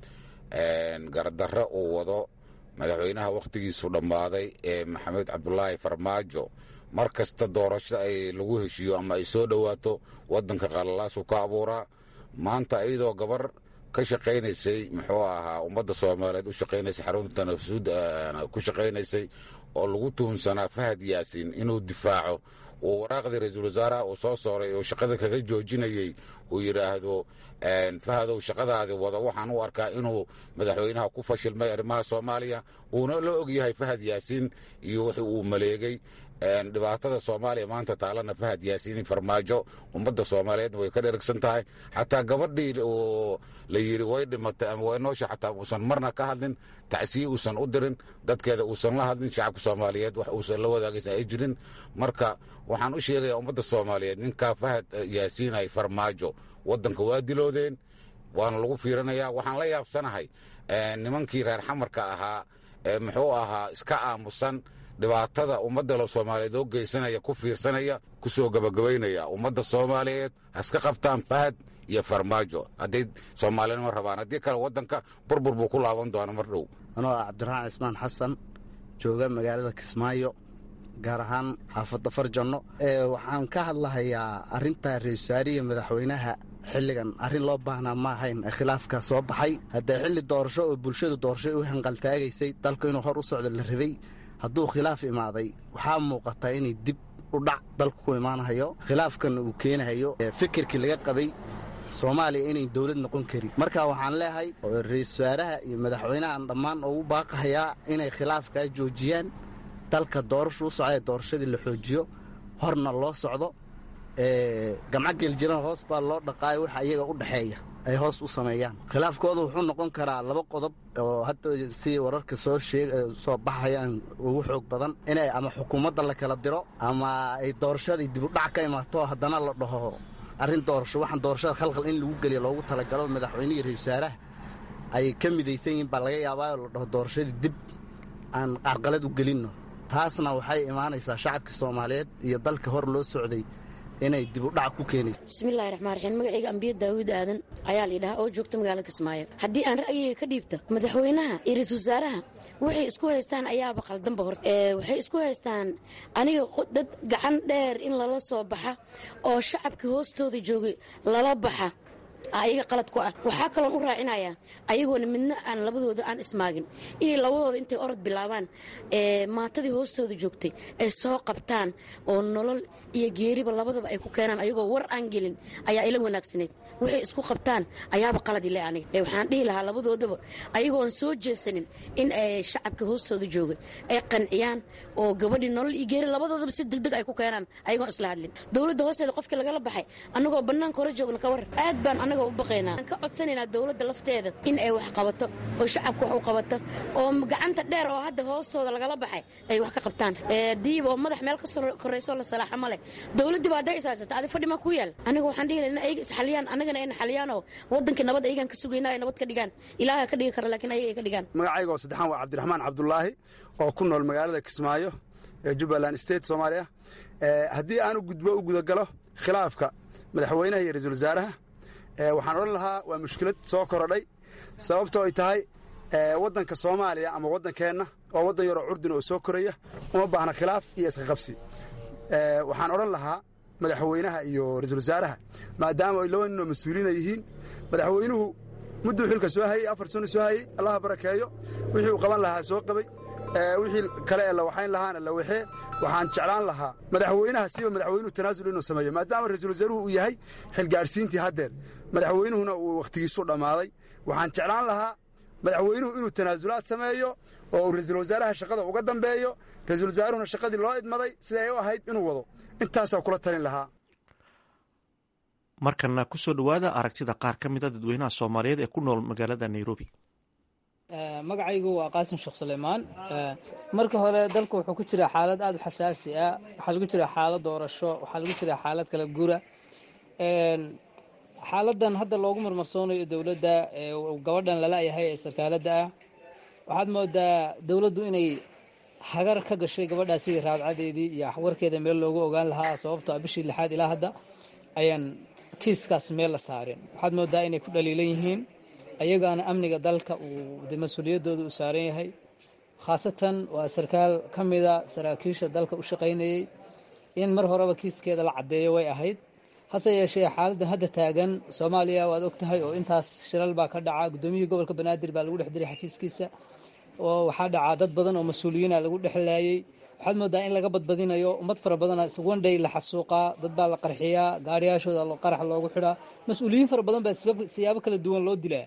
gardarre uu wado madaxweynaha wakhtigiisu dhammaaday ee maxamed cabdulaahi farmaajo. mar kasta doorasho ay lagu heshiiyo ama ay soo dhowaato waddanka qalalaasu ka abuuraa. maanta iyadoo gabar ka shaqaynaysay muxuu ahaa ummadda soomaaliyeed u shaqaynaysay xarunta nafsuud ku shaqaynaysay oo lagu tuhunsanaa fahad yaasiin inuu difaaco uu waraaqdii ra-iisul wasaaraha uu soo sooray oo shaqada kaga joojinayey uu yidhaahdo fahadow shaqadaadi wado. waxaan u arkaa inuu madaxweynaha ku fashilmay arrimaha soomaaliya uuna la ogyahay fahad yaasiin iyo wixii uu maleegay dhibaatada soomaaliya maanta taalana fahad yaasiin farmaajo ummadda soomaaliyeedna way ka dheragsan tahay. xataa gabadhii oo la yidhi way dhimatay ama way noosha xataa uusan marna ka hadlin tacsiye uusan u dirin dadkeeda uusan la hadlin shacabka soomaaliyeed wax uusan la wadaagaysa ay jirin. marka waxaan u sheegayaa ummadda soomaaliyeed ninkaa fahad yaasiin ay farmaajo waddanka waa diloodeen waana lagu fiirinayaa. waxaan la yaabsanahay nimankii reer xamarka ahaa ee muxuu ahaa iska aamusan dhibaatada ummadda soomaaliyeed oo geysanaya ku fiirsanaya ku soo gabagabaynaya. ummadda soomaaliyeed haska qabtaan fahad iyo farmaajo hadday soomaalinimo rabaan. haddii kale waddanka burbur buu ku laaban doona mar dhow.
anoo ah cabdiraxmaan cismaan xasan jooga magaalada kismaayo gaar ahaan xaafadda farjanno. waxaan ka hadlahayaa arrinta ra-iisul wasaariya madaxweynaha xilligan arrin loo baahnaa ma ahayn ee khilaafka soo baxay. haddee xilli doorasho oo bulshadu doorasho u hanqaltaagaysay dalku inuu hor u socdo la rabay hadduu khilaaf imaaday waxaa muuqataa inay dib u dhac dalku ku imaanahayo. khilaafkan uu keenahayo fikirkii laga qabay soomaaliya inay dowlad noqon karin. marka waxaan leeyahay ra-iisul wasaaraha iyo madaxweynahan dhammaan ugu baaqahayaa inay khilaafkaa joojiyaan. dalka doorasho u socda doorashadii la xoojiyo horna loo socdo. gamco geeljiran hoos baa loo dhaqaayo waxa iyaga u dhexeeya ay hoos u sameeyaan. khilaafkooda wuxuu noqon karaa laba qodob oo hadda si wararka soo sheeg soo baxayaan ugu xoog badan inay ama xukuumadda la kala diro ama ay doorashadii dib u dhac ka imaato haddana la dhaho arrin doorasho waxaan doorashada khalkhal in lagu geliyo loogu talagalo madaxweynihii ra-iisul wasaaraha ay ka midaysan yihiin baa laga yaabaa oo la dhaho doorashadii dib aan qarqalad u gelinno. taasna waxay imaanaysaa shacabka Soomaaliyeed iyo dalka hor loo socday inay dib u dhac ku keenayso.
bismillaahi raxmaani raxiim magacayga ambiye daawud aadan ayaa la yidhahaa oo joogta magaalada Kismaayo. haddii aan ra'yigayga ka dhiibto madaxweynaha iyo ra-iisul wasaaraha waxay isku haystaan ayaaba qaldanba hor ee waxay isku haystaan aniga dad gacan dheer in lala soo baxa oo shacabka hoostooda joogay lala baxa ayaga qalad ku ah. waxaa kaloon u raacinayaa ayagoona midna aan labadooda aan ismaagin inay labadooda intay orod bilaabaan ee maatadii hoostooda joogtay ay soo qabtaan oo nolol iyo geeriba labadaba ay ku keenaan ayagoo war aan gelin ayaa ila wanaagsaneed. waxay isku qabtaan ayaaba qalad ile aniga ee waxaan dhihi lahaa labadoodaba ayagoon soo jeesanin in ay shacabka hoostooda joogay ay qanciyaan oo gabadhii nolol iyo geeri labadoodaba si degdeg ay ku keenaan ayagoon isla hadlin. dowladda hoosteeda qofkii lagala baxay annagoo bannaanka hore joogna ka war aad baan annaga u baqaynaa. aan ka codsanaynaa dowladda lafteeda in ay wax qabato oo shacabka wax u qabato oo gacanta dheer oo hadda hoostooda lagala baxay ay wax ka qabtaan. diib oo madax meel ka korayso la salaaxa male dowladdii baa hadday isaasata adi fadhi ma ku yaal. aniga waxaan dhihi lahaa in ayaga isxaliyaan annagana ayna xaliyaan oo waddanka nabad ayagaan ka sugaynaa ay nabad ka dhigaan. ilaaha ka dhigi kara laakiin ayaga ay ka dhigaan.
magacayga oo saddexaan waa cabdiraxmaan cabdulaahi oo ku nool magaalada Kismaayo ee Jubbaland State Soomaaliya. haddii aan u gudbo u gudagalo khilaafka madaxweynaha iyo ra-iisul wasaaraha waxaan odhan lahaa waa mushkilad soo korodhay sababtoo ay tahay waddanka Soomaaliya ama waddankeenna waa waddan yaroo curdin oo soo koraya uma baahna khilaaf iyo iska qabsi. waxaan odhan lahaa madaxweynaha iyo ra-iisul wasaaraha maadaama ay laba nin oo mas-uuliina yihiin madaxweynuhu mudduu xilka soo hayey afar sano soo hayey allaha barakeeyo wixii uu qaban lahaa soo qabay wixii kale ee la waxayn lahaana la waxee. waxaan jeclaan lahaa madaxweynaha siiba madaxweynuhu tanaasul inuu sameeyo maadaama ra-iisul wasaaruhu uu yahay xilgaadhsiintii haddeer madaxweynuhuna uu wakhtigiisu dhammaaday. waxaan jeclaan lahaa madaxweynuhu inuu tanaasulaad sameeyo oo uu ra-iisul wasaaraha shaqada uga dambeeyo ra-iisul wasaaruhuna shaqadii loo idmaday siday ay u ahayd inuu wado. intaasaa kula talin lahaa.
markana ku soo dhowaada aragtida qaar ka mida dadweynaha Soomaaliyeed ee ku nool magaalada Nairobi.
magacaygu waa qaasim sheekh Suleymaan. marka hore dalku wuxuu ku jiraa xaalad aad u xasaasi ah. waxaa lagu jiraa xaalad doorasho, waxaa lagu jiraa xaalad kala guura. xaaladan hadda loogu marmarsoonayo dowladda gabadhan lala yahay ee sarkaaladda ah waxaad moodaa dowladdu inay hagar ka gashay gabadhaasi raadcadeedii iyo warkeeda meel loogu ogaan lahaa sababtoo ah bishii lixaad ilaa hadda ayaan kiiskaas meel la saarin. waxaad moodaa inay ku dhaliilan yihiin ayagaana amniga dalka uu mas-uuliyaddooda u saaran yahay. khaasatan waa sarkaal ka mida saraakiisha dalka u shaqaynayey in mar horeba kiiskeeda la caddeeyo way ahayd. hase yeeshee xaaladdan hadda taagan Soomaaliya waad og tahay oo intaas shilal baa ka dhaca. guddoomiyihii gobolka Banaadir baa lagu dhex diray xafiiskiisa oo waxaa dhacaa dad badan oo mas-uuliyiina lagu dhexlaayay. waxaad moodaa in laga badbadinayo ummad fara badana iswandhay la xasuuqaa, dad baa la qarxiyaa, gaariyaashooda qarax loogu xidhaa, mas-uuliyiin fara badan baa siyaabo kala duwan loo dilaa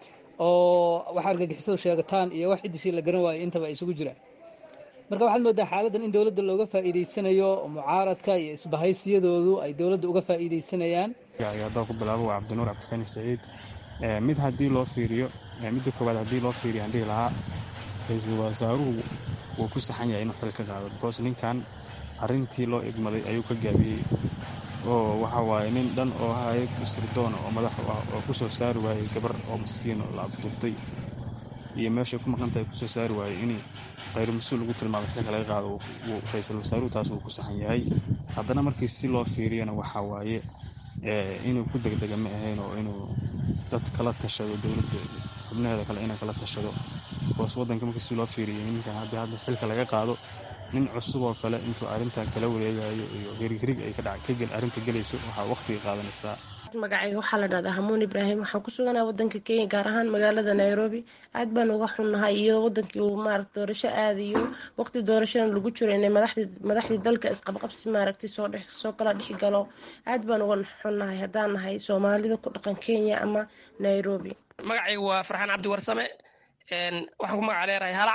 oo wax argagixisadu sheegataan iyo wax ciddishii la garan waayay intaba isugu jiraan. marka waxaad moodaa xaaladdan in dowladda looga faa'iidaysanayo mucaaradka iyo isbahaysiyadoodu ay dowladda uga faa'iidaysanayaan.
haddaan ku bilaabo waa cabdinuur cabdikani saciid. mid haddii loo fiiriyo midda koowaad haddii loo fiiriyo aan dhihi lahaa ra-iisul wasaaruhu wuu ku saxan yahay inuu xil ka qaado because ninkan arrintii loo idmaday ayuu ka gaabiyey oo waxa waaye nin dhan oo hay'ad sirdoona oo madax u ah oo ku soo saari waayey gabar oo miskiin oo la afduubtay iyo meeshay ku maqan tahay ku soo saari waayey inay qayr mas-uul ugu tilmaamay xilka laga qaado uu ra-iisul wasaaruhu taas uu ku saxan yahay. haddana markii si loo fiiriyana waxa waaye inuu ku degdega ma ahayn oo inuu dad kala tashado dowladda xubnaheeda kale inay kala tashado boos waddanka markii si loo fiiriyey ninkan haddii hadda xilka laga qaado nin cusub oo kale intuu arrintan kala wareegayo iyo hirighirig ay ka dhaca arrinta gelayso waxaa waqtiga qaadanaysaa.
magacayga waxaa la dhahdaa hamuun ibraahim. waxaan ku suganaa waddanka Kenya gaar ahaan magaalada Nairobi. aad baan uga xunnahay iyo waddankii uu maaragtay doorasho aadayo waqti doorashada lagu jiro inay madaxdii madaxdii dalka isqabqabsi maaragtay soo dhex soo kala dhex galo. aad baan uga xunnahay haddaan nahay Soomaalida ku dhaqan Kenya ama Nairobi.
magacaygu waa Farxaan Cabdi Warsame. waxaan ku magac leeyahay halac.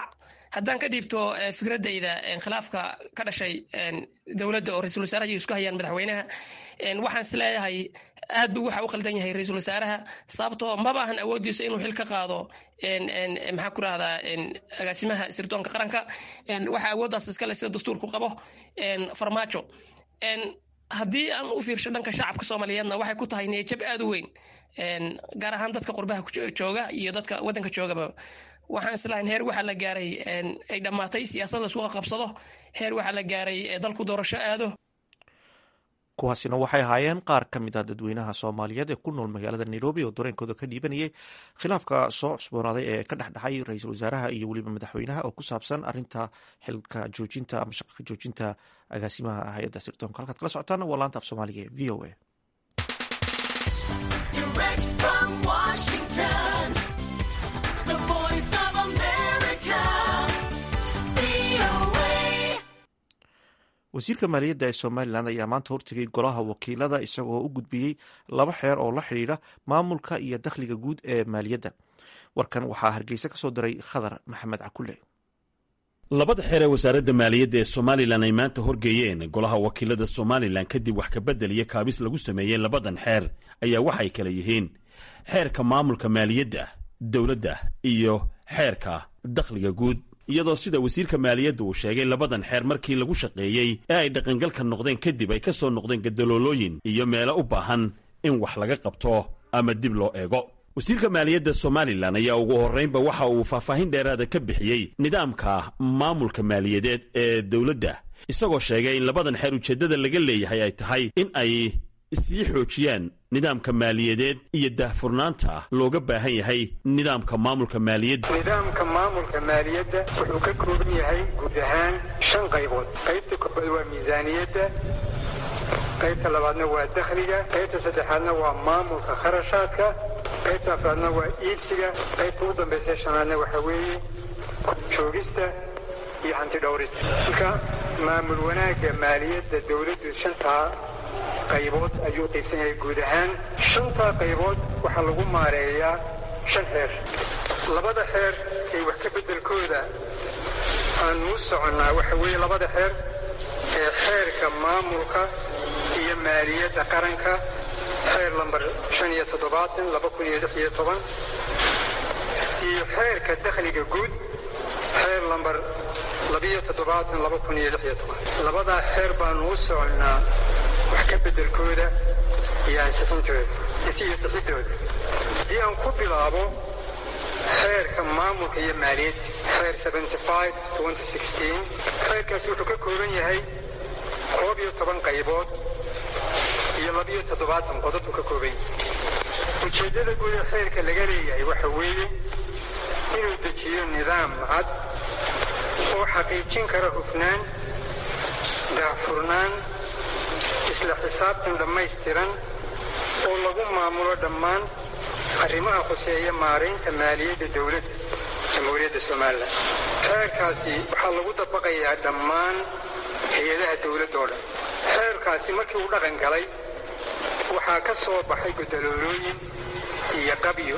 haddaan ka dhiibto fikradayda khilaafka ka dhashay dowladda oo ra-iisul wasaaraha isku hayaan madaxweynaha waxaan is leeyahay aad buu waxa u qaldan yahay ra-iisul wasaaraha sababtoo maba ahan awoodiisa inuu xil ka qaado maxaa ku rahdaa agaasimaha sirdoonka qaranka waxa awooddaas iskale sida dastuurku qabo farmaajo haddii aan u fiirsho dhanka shacabka soomaaliyeedna waxay ku tahay niyajab aad u weyn gaar ahaan dadka qurbaha jooga iyo dadka waddanka joogaba waxaan islahayn heer waxaa la gaaray ay dhammaatay siyaasadda suuqa qabsado heer waxaa la gaaray dalku doorasho aado
kuwaasina waxay ahaayeen qaar ka mid ah dadweynaha soomaaliyeed ee ku nool magaalada nairobi oo dareenkooda ka dhiibanayay khilaafka soo cusboonaaday ee ka dhexdhexay ra-iisul wasaaraha iyo weliba madaxweynaha oo ku saabsan arinta xilka joojinta ama shaqaka joojinta agaasimaha hay-adda sirdoonka halkaad kala socotaana waa laanta af soomaaliga ee v o a. wasiirka maaliyadda ee somalilan ayaa maanta hortegay golaha wakiilada isagoo u gudbiyey laba xeer oo la xidhiidha maamulka iyo dakhliga guud ee maaliyadda. warkan waxaa hargeysa ka soo diray khadar maxamed cakulle.
labada xeer ee wasaaradda maaliyadda ee somalilan ay maanta horgeeyeen golaha wakiilada somalilan kadib wax kabedel iyo kaabis lagu sameeyey labadan xeer ayaa waxay kala yihiin xeerka maamulka maaliyadda dowladda iyo xeerka dakhliga guud, iyadoo sida wasiirka maaliyadda uu sheegay labadan xeer markii lagu shaqeeyey ee ay dhaqangalka noqdeen kadib ay ka soo noqdeen gadaloolooyin iyo meelo u baahan in wax laga qabto ama dib loo eego. wasiirka maaliyadda somalilan ayaa ugu horraynba waxa uu faahfaahin dheeraada ka bixiyey nidaamka maamulka maaliyadeed ee dowladda, isagoo sheegay in labadan xeer ujeeddada laga leeyahay ay tahay in ay sii xoojiyaan nidaamka maaliyadeed iyo daahfurnaanta looga baahan yahay nidaamka maamulka maaliyadda.
nidaamka maamulka maaliyadda wuxuu ka kooban yahay guud ahaan shan qaybood. qaybta koobaad waa miisaaniyadda, qaybta labaadna waa dakhliga, qaybta saddexaadna waa maamulka kharashaadka, qaybta afraadna waa iibsiga, qaybta ugu dambaysa shanaadna waxa weeye joogista iyo hanti dhowrista. marka maamul wanaagga maaliyadda dowladdu shantaa qaybood ayuu qaybsan yahay. guud ahaan shantaa qaybood waxaa lagu maareeyaa shan xeer. labada xeer ee wax ka beddelkooda aanu u soconnaa waxa weeye labada xeer ee xeerka maamulka iyo maaliyadda qaranka, xeer lambar shan iyo toddobaatan laba kun iyo lix iyo toban, iyo xeerka dakhliga guud, xeer lambar labiyo toddobaatan laba kun iyo lix iyo toban. labadaa xeer baanu u soconnaa wax ka beddelkooda iyo ansixintooda iyo sixidooda. haddii aan ku bilaabo xeerka maamulka iyo maaliyadda, xeer seventy-five twenty sixteen, xeerkaasi wuxuu ka kooban yahay koob iyo toban qaybood iyo labiyo toddobaatan qodob uu ka kooban yahay. ujeeddada guud ee xeerka laga leeyahay waxa weeye inuu dejiyo nidaam cad oo xaqiijin kara hufnaan, daahfurnaan, isla xisaabtan dhammaystiran oo lagu maamulo dhammaan arrimaha khuseeya maaraynta maaliyadda dowladda jamhuuriyadda somalilan. xeerkaasi waxaa lagu dabaqayaa dhammaan hay-adaha dowladda oo dhan. xeerkaasi markii uu dhaqan galay waxaa ka soo baxay gudaloolooyin iyo qabyo,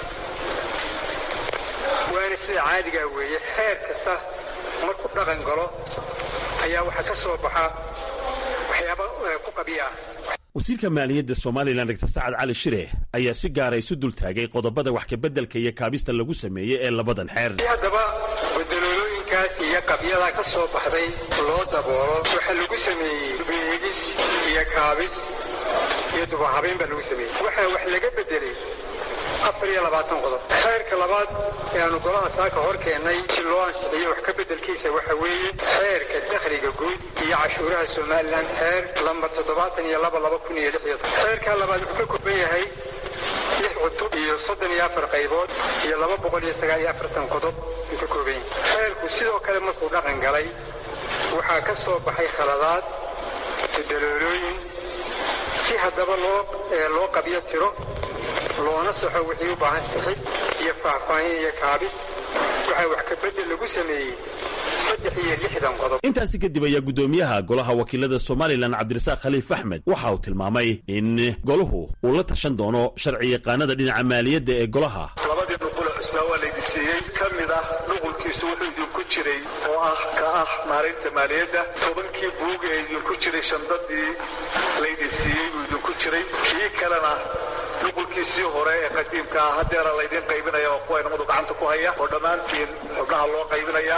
waana sida caadigaa weeye. xeer kasta markuu dhaqan galo ayaa waxaa ka soo baxa waxyaaba ku qabyo ah.
wasiirka maaliyadda somalilan doctor sacad cali shire ayaa si gaara isu dul taagay qodobada wax kabeddelka iyo kaabista lagu sameeyey ee labadan xeer.
si haddaba gudaloolooyinkaas iyo qabyada ka soo baxday loo daboolo waxaa lagu sameeyey dubeegis iyo kaabis iyo dubahabeyn baa lagu sameeyey. waxaa wax laga beddelay afar iyo labaatan qodob. xeerka labaad ee aanu golaha saaka hor keennay si loo ansixiyo wax ka beddelkiisa waxa weeye xeerka dakhliga guud iyo cashuuraha somalilan, xeer lambar toddobaatan iyo laba laba kun iyo lix iyo toban. xeerkaa labaad wuxuu ka kooban yahay lix cutub iyo soddon iyo afar qaybood iyo laba boqol iyo sagaal iyo afartan qodob uu ka kooban yahay. xeerku sidoo kale markuu dhaqan galay waxaa ka soo baxay khaladaad, gudaloolooyin. si haddaba loo loo qabyo tiro loona saxo wixii u baahan sixid iyo faahfaahin iyo kaabis waxaa wax ka beddel lagu sameeyey saddex iyo lixdan qodob.
intaasi kadib ayaa guddoomiyaha golaha wakiilada somalilan cabdirasaaq khaliif axmed waxa uu tilmaamay in golahu uu la tashan doono sharci yaqaanada dhinaca maaliyadda ee golaha.
labadii nuqul cusbaa waa laydin siiyey ka mid ah nuqulkiisu wuxuu idinku
jiray oo ah ka ah maareynta maaliyadda tobankii buug ee idinku jiray shandadii laydin siiyey buu idinku jiray kii kalena nuqulkiisii hore ee qadiimka ah haddeera laydin qaybinaya oo kuwa inamadu gacanta ku haya oo dhammaantiin xubnaha loo qaybinaya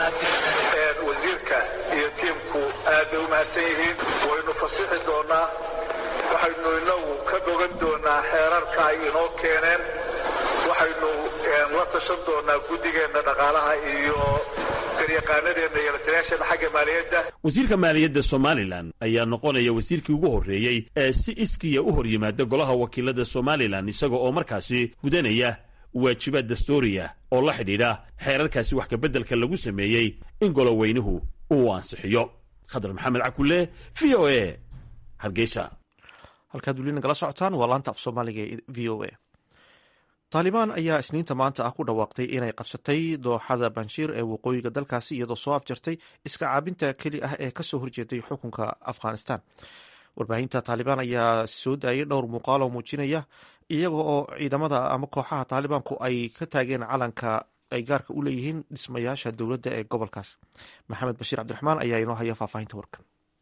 wasiirka iyo tiimku aad bay u mahadsan yihiin waynu fasixi doonaa waxaynu inagu ka bogan doonaa xeerarka ay inoo keeneen waxaynu la tashan doonaa guddigeenna dhaqaalaha iyo garyaqaanadeenna iyo lataliyaasheena xagga maaliyadda.
wasiirka maaliyadda somalilan ayaa noqonaya wasiirkii ugu horreeyey ee si iskiya u hor yimaada golaha wakiilada somalilan isaga oo markaasi gudanaya waajibaad dastuuriya oo la xidhiidha xeerarkaasi wax kabeddelka lagu sameeyey in goloweynuhu uu ansixiyo. khadar maxamed cakulle v o a hargeysa.
halkaad weli nagala socotaan waa laanta af soomaaliga ee v o a. taalibaan ayaa isniinta maanta ah ku dhawaaqtay inay qabsatay dooxada banshiir ee waqooyiga dalkaasi iyadoo soo afjartay iska caabinta keli ah ee kasoo horjeeday xukunka afghanistan. warbaahinta taalibaan ayaa soo daayay dhowr muuqaal oo muujinaya iyaga oo ciidamada ama kooxaha taalibaanku ay ka taageen calanka ay gaarka u leeyihiin dhismayaasha dowladda ee gobolkaas. maxamed bashiir cabdiraxmaan ayaa inoo haya faahfaahinta warkan.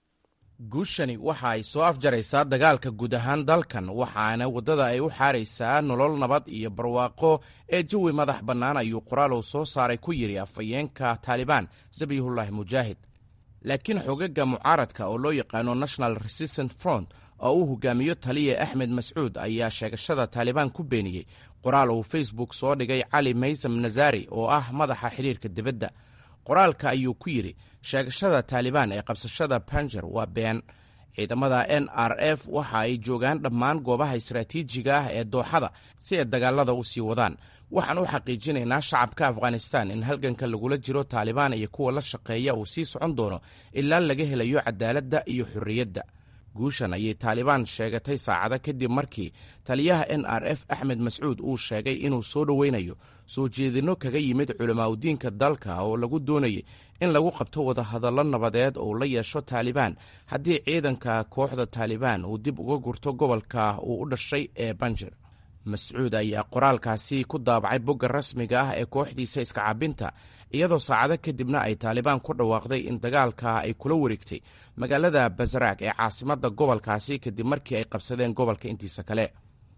guushani waxa ay soo afjaraysaa dagaalka guud ahaan dalkan waxaana waddada ay u xaaraysaa nolol nabad iyo barwaaqo ee jawi madax bannaan ayuu qoraalow soo saaray ku yidhi afhayeenka taalibaan zabiyullaahi mujaahid. laakiin xogaga mucaaradka oo loo yaqaano national resistant front oo uu hogaamiyo taliya axmed mascuud ayaa sheegashada taalibaan ku beeniyey qoraal uu facebook soo dhigay cali maysam nazaari oo ah madaxa xidhiirka dibadda. qoraalka ayuu ku yidhi sheegashada taalibaan ee qabsashada banjar waa been. ciidamada n r f waxa ay joogaan dhammaan goobaha istaraatiijiga ah ee dooxada si ay dagaalada u sii wadaan. waxaan u xaqiijinaynaa shacabka afghanistan in halganka lagula jiro taalibaan iyo kuwa la shaqeeya uu sii socon doono ilaa laga helayo cadaaladda iyo xorriyadda. guushan ayay taalibaan sheegatay saacado kadib markii taliyaha n r f axmed mascuud uu sheegay inuu soo dhoweynayo soo jeedinno kaga yimid culimaadudiinka dalka oo lagu doonayay in lagu qabto wadahadallo nabadeed oo la yeesho taalibaan haddii ciidanka kooxda taalibaan uu dib uga gurto gobolka uu u dhashay ee banjir. mascuud ayaa qoraalkaasi ku daabacay bogga rasmiga ah ee kooxdiisa iska cabinta iyadoo saacado kadibna ay taalibaan ku dhawaaqday in dagaalka ay kula wareegtay magaalada basraak ee caasimadda gobolkaasi kadib markii ay qabsadeen gobolka intiisa kale.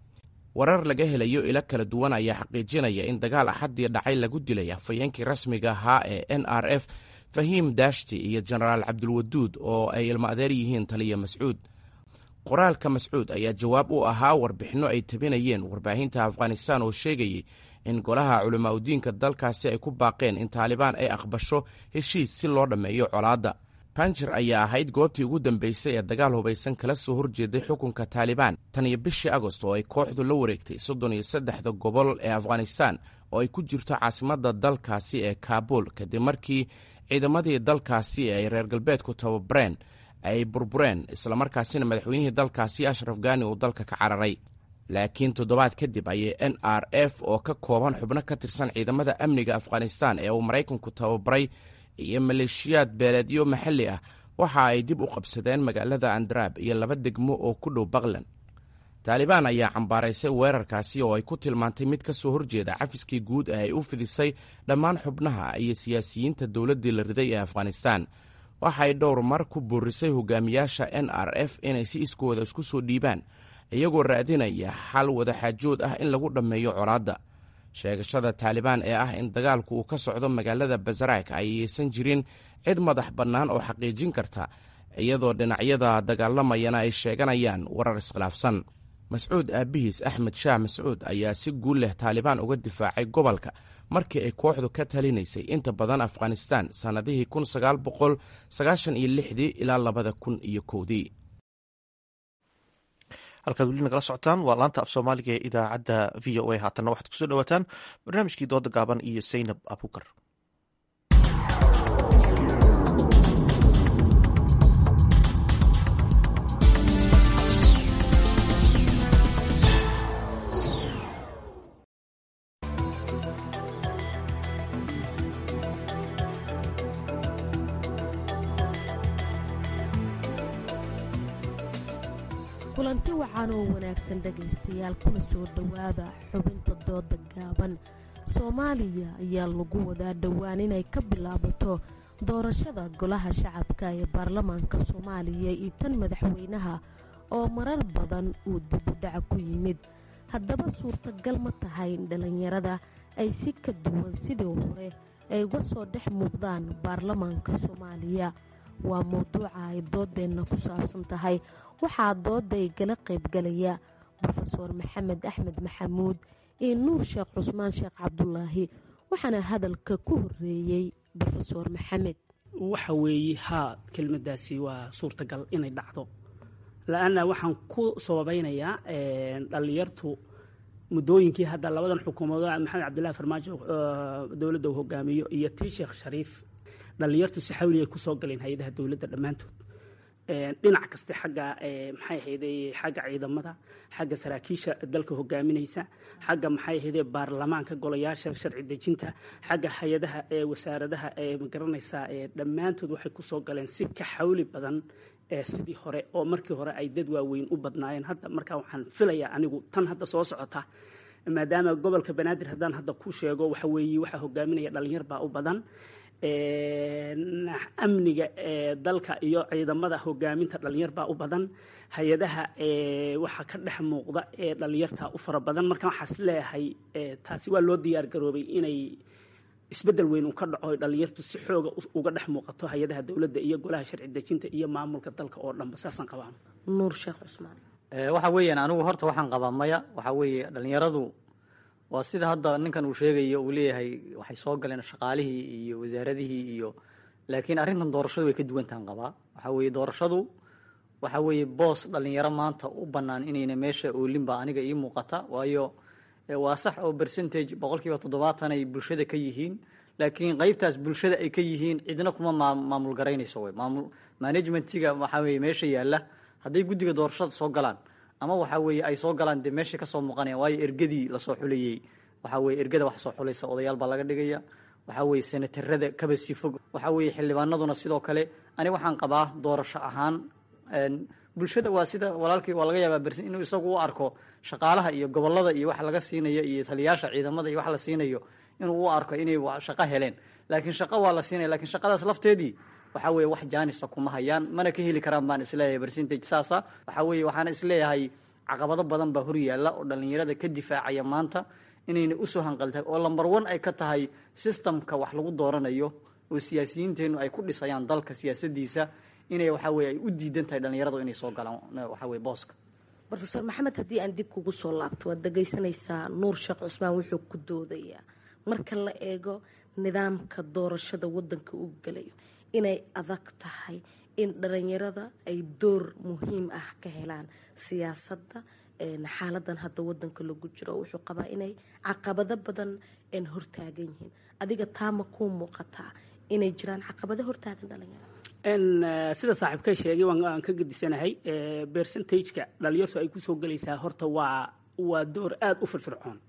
warar laga helayo ilo kala duwan ayaa xaqiijinaya in dagaal axaddii dhacay lagu dilay afhayeenkii rasmiga ahaa ee n r f fahiim daashti iyo jenaraal cabdulwaduud oo ay ilmo adeer yihiin taliya mascuud. qoraalka mascuud ayaa jawaab u ahaa warbixinno ay tabinayeen warbaahinta afghanistan oo sheegayay in golaha culimaadudiinka dalkaasi ay ku baaqeen in taalibaan ay aqbasho heshiis si loo dhammeeyo colaadda. banjir ayaa ahayd goobtii ugu dambeysay ee dagaal hubaysan kala soo horjeeday xukunka taalibaan tan iyo bishii agost oo ay kooxdu la wareegtay soddon iyo saddexda gobol ee afghanistan oo ay ku jirto caasimadda dalkaasi ee kaabul kadib markii ciidamadii dalkaasi ee ay reer galbeedku tababareen ay burbureen islamarkaasina madaxweynihii dalkaasi ashraf gani uu dalka ka cararay. laakiin toddobaad kadib ayay n r f oo ka kooban xubno ka tirsan ciidamada amniga afghanistan ee uu maraykanku tababaray iyo maleeshiyaad beeleedyo maxalli ah waxa ay dib u qabsadeen magaalada andraab iyo laba degmo oo ku dhow baqlan. taalibaan ayaa cambaaraysay weerarkaasi oo ay ku tilmaantay mid ka soo horjeeda cafiskii guud ee ay u fidisay dhammaan xubnaha iyo siyaasiyiinta dowladdii la riday ee afghanistan. waxay dhowr mar ku boorisay hogaamiyaasha n r f inay si iskooda isku soo dhiibaan iyagoo raadinaya xal wadaxaajood ah in lagu dhammeeyo colaadda. sheegashada taalibaan ee ah in dagaalku uu ka socdo magaalada basraak ayaysan jirin cid madax bannaan oo xaqiijin karta iyadoo dhinacyada dagaalamayana ay sheeganayaan warar iskhilaafsan. mascuud aabbihiis axmed shaah mascuud ayaa si guul leh taalibaan uga difaacay gobolka markii ay kooxdu ka talinaysay inta badan afghanistan sannadihii kun sagaal boqol sagaashan iyo lixdii ilaa labada kun iyo kowdii.
halkaad weli nagala socotaan waa laanta af soomaaliga ee idaacadda v o a. haatanna waxaad kusoo dhawaataan barnaamijkii dooda gaaban iyo saynab abukar.
kulanti wacan oo wanaagsan dhegaystayaal kuna soo dhowaada xubinta dooda gaaban.
soomaaliya ayaa lagu wadaa dhowaan inay ka bilaabato doorashada golaha shacabka ee baarlamaanka soomaaliya iyo tan madaxweynaha oo marar badan uu dib u dhac ku yimid. haddaba suurtagal ma tahay in dhallinyarada ay si ka duwan sidii hore ay uga soo dhex muuqdaan baarlamaanka soomaaliya? waa mawduuca ay doodeenna ku saabsan tahay. waxaa dooda igala qaybgalaya brofeor maxamed axmed maxamuud iyo nuur sheekh cusmaan sheekh cabdulaahi, waxaana hadalka ku horeeyey brofeor maxamed.
waxa weeye haa, kelmadaasi waa suurtagal inay dhacdo, la-anna waxaan ku sababaynayaa dhallinyartu muddooyinkii hadda labadan xukuumadood maxamed cabdilaahi farmaajo dowladda uu hogaamiyo iyo tii sheekh shariif, dhallinyartu si xawli ay kusoo galeen hay-adaha dowladda dhammaantood, dhinac kaste xagga maxay ahayday xagga ciidamada, xagga saraakiisha dalka hogaaminaysa, xagga maxay ahayday baarlamaanka, golayaasha sharci dejinta, xagga hay-adaha ee wasaaradaha ee magaranaysaa dhammaantood waxay kusoo galeen si ka xawli badan sidii hore oo markii hore ay dad waaweyn u badnaayeen. hadda markaa waxaan filayaa anigu tan hadda soo socota, maadaama gobolka banaadir haddaan hadda ku sheego waxa weeye waxaa hogaaminaya dhalinyar baa u badan, amniga dalka iyo ciidamada hogaaminta dhalinyar baa u badan, hay-adaha waxaa ka dhex muuqda ee dhalinyarta u fara badan. marka waxaas leeyahay taasi waa loo diyaar garoobay inay isbedel weyn uu ka dhaco dhalinyartu si xooga uga dhex muuqato hay-adaha dowladda iyo golaha sharci dejinta iyo maamulka dalka oo dhanba. saasaan qabaa.
nuur sheekh cusmaan.
waxa weeyaan anigu horta waxaan qabaa maya. waxa weeye dhalinyaradu waa sida hadda ninkan uu sheegayo, uu leeyahay waxay soo galeen shaqaalihii iyo wasaaradihii iyo, laakiin arrintan doorashadu way ka duwantahan qabaa. waxa weeye doorashadu waxa weeye boos dhalinyaro maanta u bannaan inayna meesha oolin baa aniga ii muuqata. waayo waa sax oo percentage boqolkiiba toddobaatan ay bulshada ka yihiin, laakiin qaybtaas bulshada ay ka yihiin cidna kuma maamul garaynayso. wey maamul managementiga waxa weeye meesha yaalla hadday guddiga doorashada soo galaan ama waxa weeye ay soo galaan dee meesha kasoo muuqanaya. waayo ergadii lasoo xulayey, waxa weye ergada wax soo xulaysa odayaal baa laga dhigaya, waxa weye senatarada kaba sii fog, waxa weye xildhibaanaduna sidoo kale. ani waxaan qabaa doorasho ahaan bulshada waa sida walaalkii waa laga yaabaa bersin inuu isagu u arko shaqaalaha iyo gobolada iyo wax laga siinayo iyo taliyaasha ciidamada iyo wax la siinayo inuu u arko inay shaqo heleen, laakiin shaqo waa la siinaya, laakiin shaqadaas lafteedii waxa weeye wax jaanisa kuma hayaan, mana ka heli karaan baan isleeyahay percentage saasa. waxa weeye waxaana isleeyahay caqabado badan baa hor yaalla oo dhalinyarada ka difaacaya maanta inayna usoo hanqaltahay, oo lamber one ay ka tahay systemka wax lagu dooranayo oo siyaasiyiinteennu ay ku dhisayaan dalka siyaasadiisa, inay waxa weye ay u diidan tahay dhalinyaradu inay soo galaan waxa weye booska.
brofeor maxamed, haddii aan dib kugu soo laabto, waad dhegaysanaysaa nuur sheekh cusmaan wuxuu ku doodayaa marka la eego nidaamka doorashada wadanka uu gelayo inay adag tahay in dhalinyarada ay door muhiim ah ka helaan siyaasadda. xaaladan hadda wadanka lagu jiro wuxuu qabaa inay caqabado badan hortaagan yihiin. adiga taama kuu muuqataa inay jiraan caqabado hortaagan dhalinyarada?
sida saaxiibka sheegay waan ka gadisanahay. percentageka dhalinyartu ay kusoo gelaysaa horta waa waa door aada u firfircoon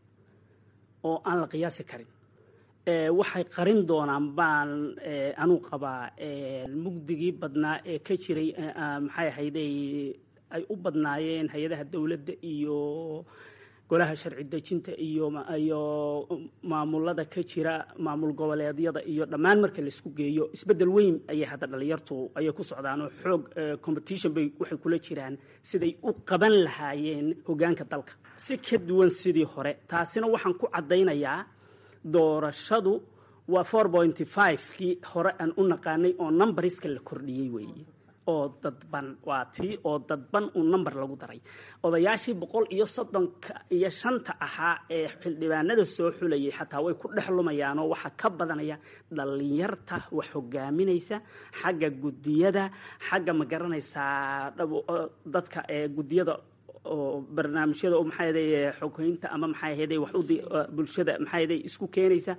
oo aan la qiyaasi karin. waxay qarin doonaan baan anuu qabaa mugdigii badnaa ee ka jiray maxay ahayday ay u badnaayeen hay-adaha dowladda iyo golaha sharci dejinta iyo iyo maamulada ka jira maamul goboleedyada iyo dhammaan marka la isku geeyo isbedel weyn ayay hadda dhalinyartu ayay ku socdaan oo xoog competition bay waxay kula jiraan siday u qaban lahaayeen hoggaanka dalka si ka duwan sidii hore. taasina waxaan ku caddaynayaa doorashadu waa four point five kii hore aan u naqaanay oo numbariska la kordhiyey weeye, oo dadban waa tii oo dadban uu number lagu daray. odayaashii boqol iyo soddonka iyo shanta ahaa ee xildhibaanada soo xulayay xataa way ku dhex lumayaanoo waxaa ka badanaya dhalinyarta wax hogaaminaysa xagga guddiyada, xagga ma garanaysaa dadka ee guddiyada oo barnaamijyada oo maxay ahayd xogeynta ama maxay ahayd wax u bulshada maxay ahayd isku keenaysa.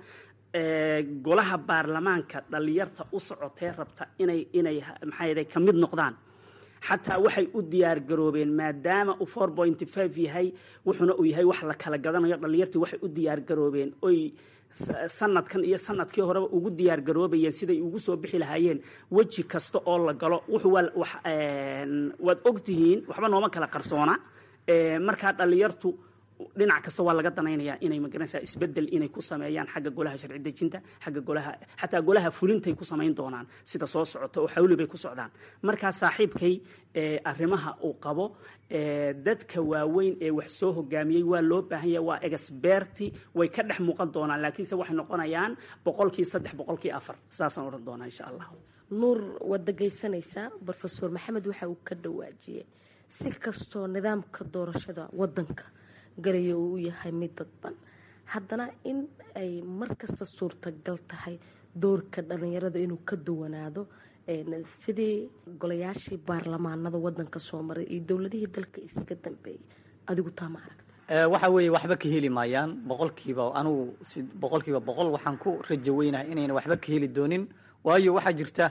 golaha baarlamaanka dhalinyarta u socotee rabta inay inay maxay ahayd ka mid noqdaan xataa waxay u diyaar garoobeen maadaama uu four point five yahay wuxuuna uu yahay wax la kala gadanayo. dhalinyartii waxay u diyaar garoobeen oy sanadkan iyo sanadkii horeba ugu diyaar garoobayeen siday ugu soo bixi lahaayeen weji kasta oo la galo. wuxuu waad ogtihiin waxba nooma kala qarsoona. markaa dhalinyartu dhinac kasta waa laga danaynayaa inay magaranaysaa isbedel inay ku sameeyaan xagga golaha sharci dejinta xagga golaha xataa golaha fulintay ku samayn doonaan sida soo socota oo xawli bay ku socdaan markaa saaxiibkay arrimaha uu qabo dadka waaweyn ee wax soo hogaamiyey waa loo baahan yahay waa experti way ka dhex muuqan doonaan laakiinse waxay noqonayaan boqolkii saddex boqolkii afar saasaan odhan doonaa insha allah
nuur waad dhegaysanaysaa brofesor maxamed waxa uu ka dhawaajiyey si kastoo nidaamka doorashada wadanka galaya uu yahay mid dadban haddana in ay mar kasta suurtagal tahay doorka dhalinyarada inuu ka duwanaado sidii golayaashii baarlamaanada wadanka soo maray iyo dowladihii dalka isaga dambeeyay adigu taa ma aragta
waxa weeye waxba ka heli maayaan boqolkiiba anugu boqolkiiba boqol waxaan ku rajo weynahay inayna waxba ka heli doonin waayo waxaa jirta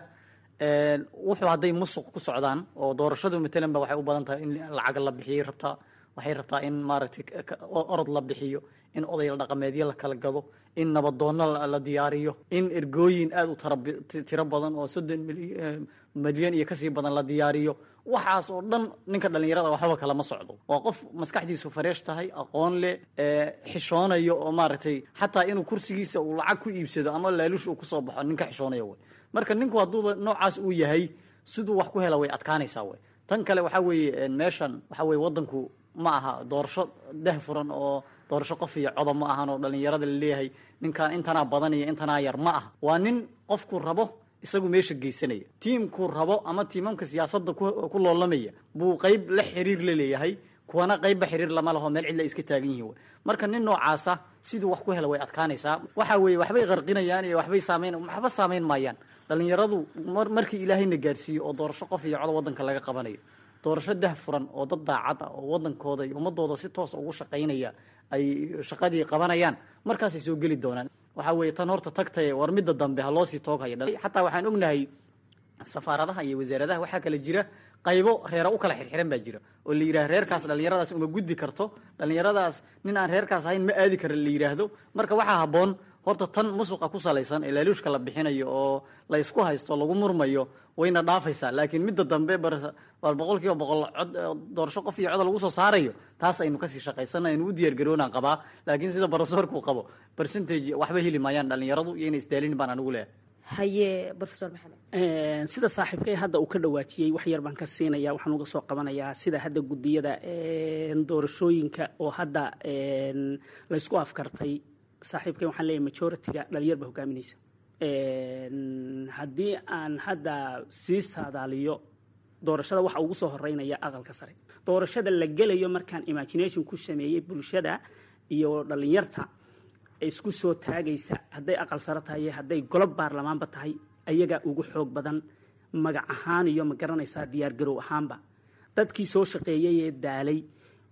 wuxuu hadday musuq ku socdaan oo doorashadu matalan ba waxay u badan tahay in lacag la bixiyay rabtaa waxay rabtaa in maaragtay orod la bixiyo in oday dhaqameedyo la kala gado in nabadoono la diyaariyo in ergooyin aad u tiro badan oo soddon milyan iyo kasii badan la diyaariyo waxaas oo dhan ninka dhalinyarada waxba kalama socdo waa qof maskaxdiisu fareesh tahay aqoon leh xishoonayo oo maaragtay xataa inuu kursigiisa uu lacag ku iibsado ama laalush uu kusoo baxo ninka xishoonayo wey marka ninku hadduuba noocaas uu yahay siduu wax ku hela way adkaanaysaa wey tan kale waxaa weeye meeshan waxaa weye wadanku ma aha doorasho dah furan oo doorasho qof iyo codob ma ahan oo dhalinyarada la leeyahay ninkaan intanaa badan iyo intanaa yar ma aha waa nin qofku rabo isagu meesha geysanaya tiimkuu rabo ama tiimamka siyaasadda ku loolamaya buu qayb la xiriir la leeyahay kuwana qaybba xiriir lama laho meel cidla iska taagan yihiin marka nin noocaasa siduu wax ku hela way adkaanaysaa waxaa weeye waxbay qarqinayaan iyo waxbay saamayn waxba saamayn maayaan dhalinyaradu markii ilaahayna gaarsiiyo oo doorasho qof iyo codob wadanka laga qabanayo doorasho dah furan oo dad daacad ah oo wadankooda iyo ummadooda si toos ugu shaqaynaya ay shaqadii qabanayaan markaasay soo geli doonaan waxaa weeye tan horta tagtaye war midda dambe ha loosii tooghaya xataa waxaan ognahay safaaradaha iyo wasaaradaha waxaa kala jira qaybo reera u kala xirxiran baa jira oo la yidhaha reerkaas dhalinyaradaas uma gudbi karto dhalinyaradaas nin aan reerkaas ahayn ma aadi kara la yidhaahdo marka waxaa habboon horta tan musuqa ku salaysan ee laaluushka la bixinayo oo la isku haysto lagu murmayo wayna dhaafaysaa laakiin midda dambe bal boqol kiiba boqol cod doorasho qof iyo cod lagu soo saarayo taas aynu kasii shaqaysana aynu u diyaar garoonaan qabaa laakiin sida profesorku qabo percentage waxba heli maayaan dhalinyaradu iyo inay isdaalin baan anigu leeyahay
haye profesor maxamed
sida saaxiibkay hadda uu ka dhawaajiyey wax yar baan ka siinaya waxaan uga soo qabanayaa sida hadda gudiyada doorashooyinka oo hadda laysku afkartay saaxiibkay waxaan leeyahay majority-ga dhalinyar ba hogaaminaysa haddii aan hadda sii saadaaliyo doorashada waxa ugu soo horeynaya aqalka sare doorashada la gelayo markaan imagination ku sameeyey bulshada iyo dhalinyarta isku soo taagaysa hadday aqal sare tahay hadday golob baarlamaanba tahay ayagaa ugu xoog badan magac ahaan iyo ma garanaysaa diyaar garow ahaanba dadkii soo shaqeeyey ee daalay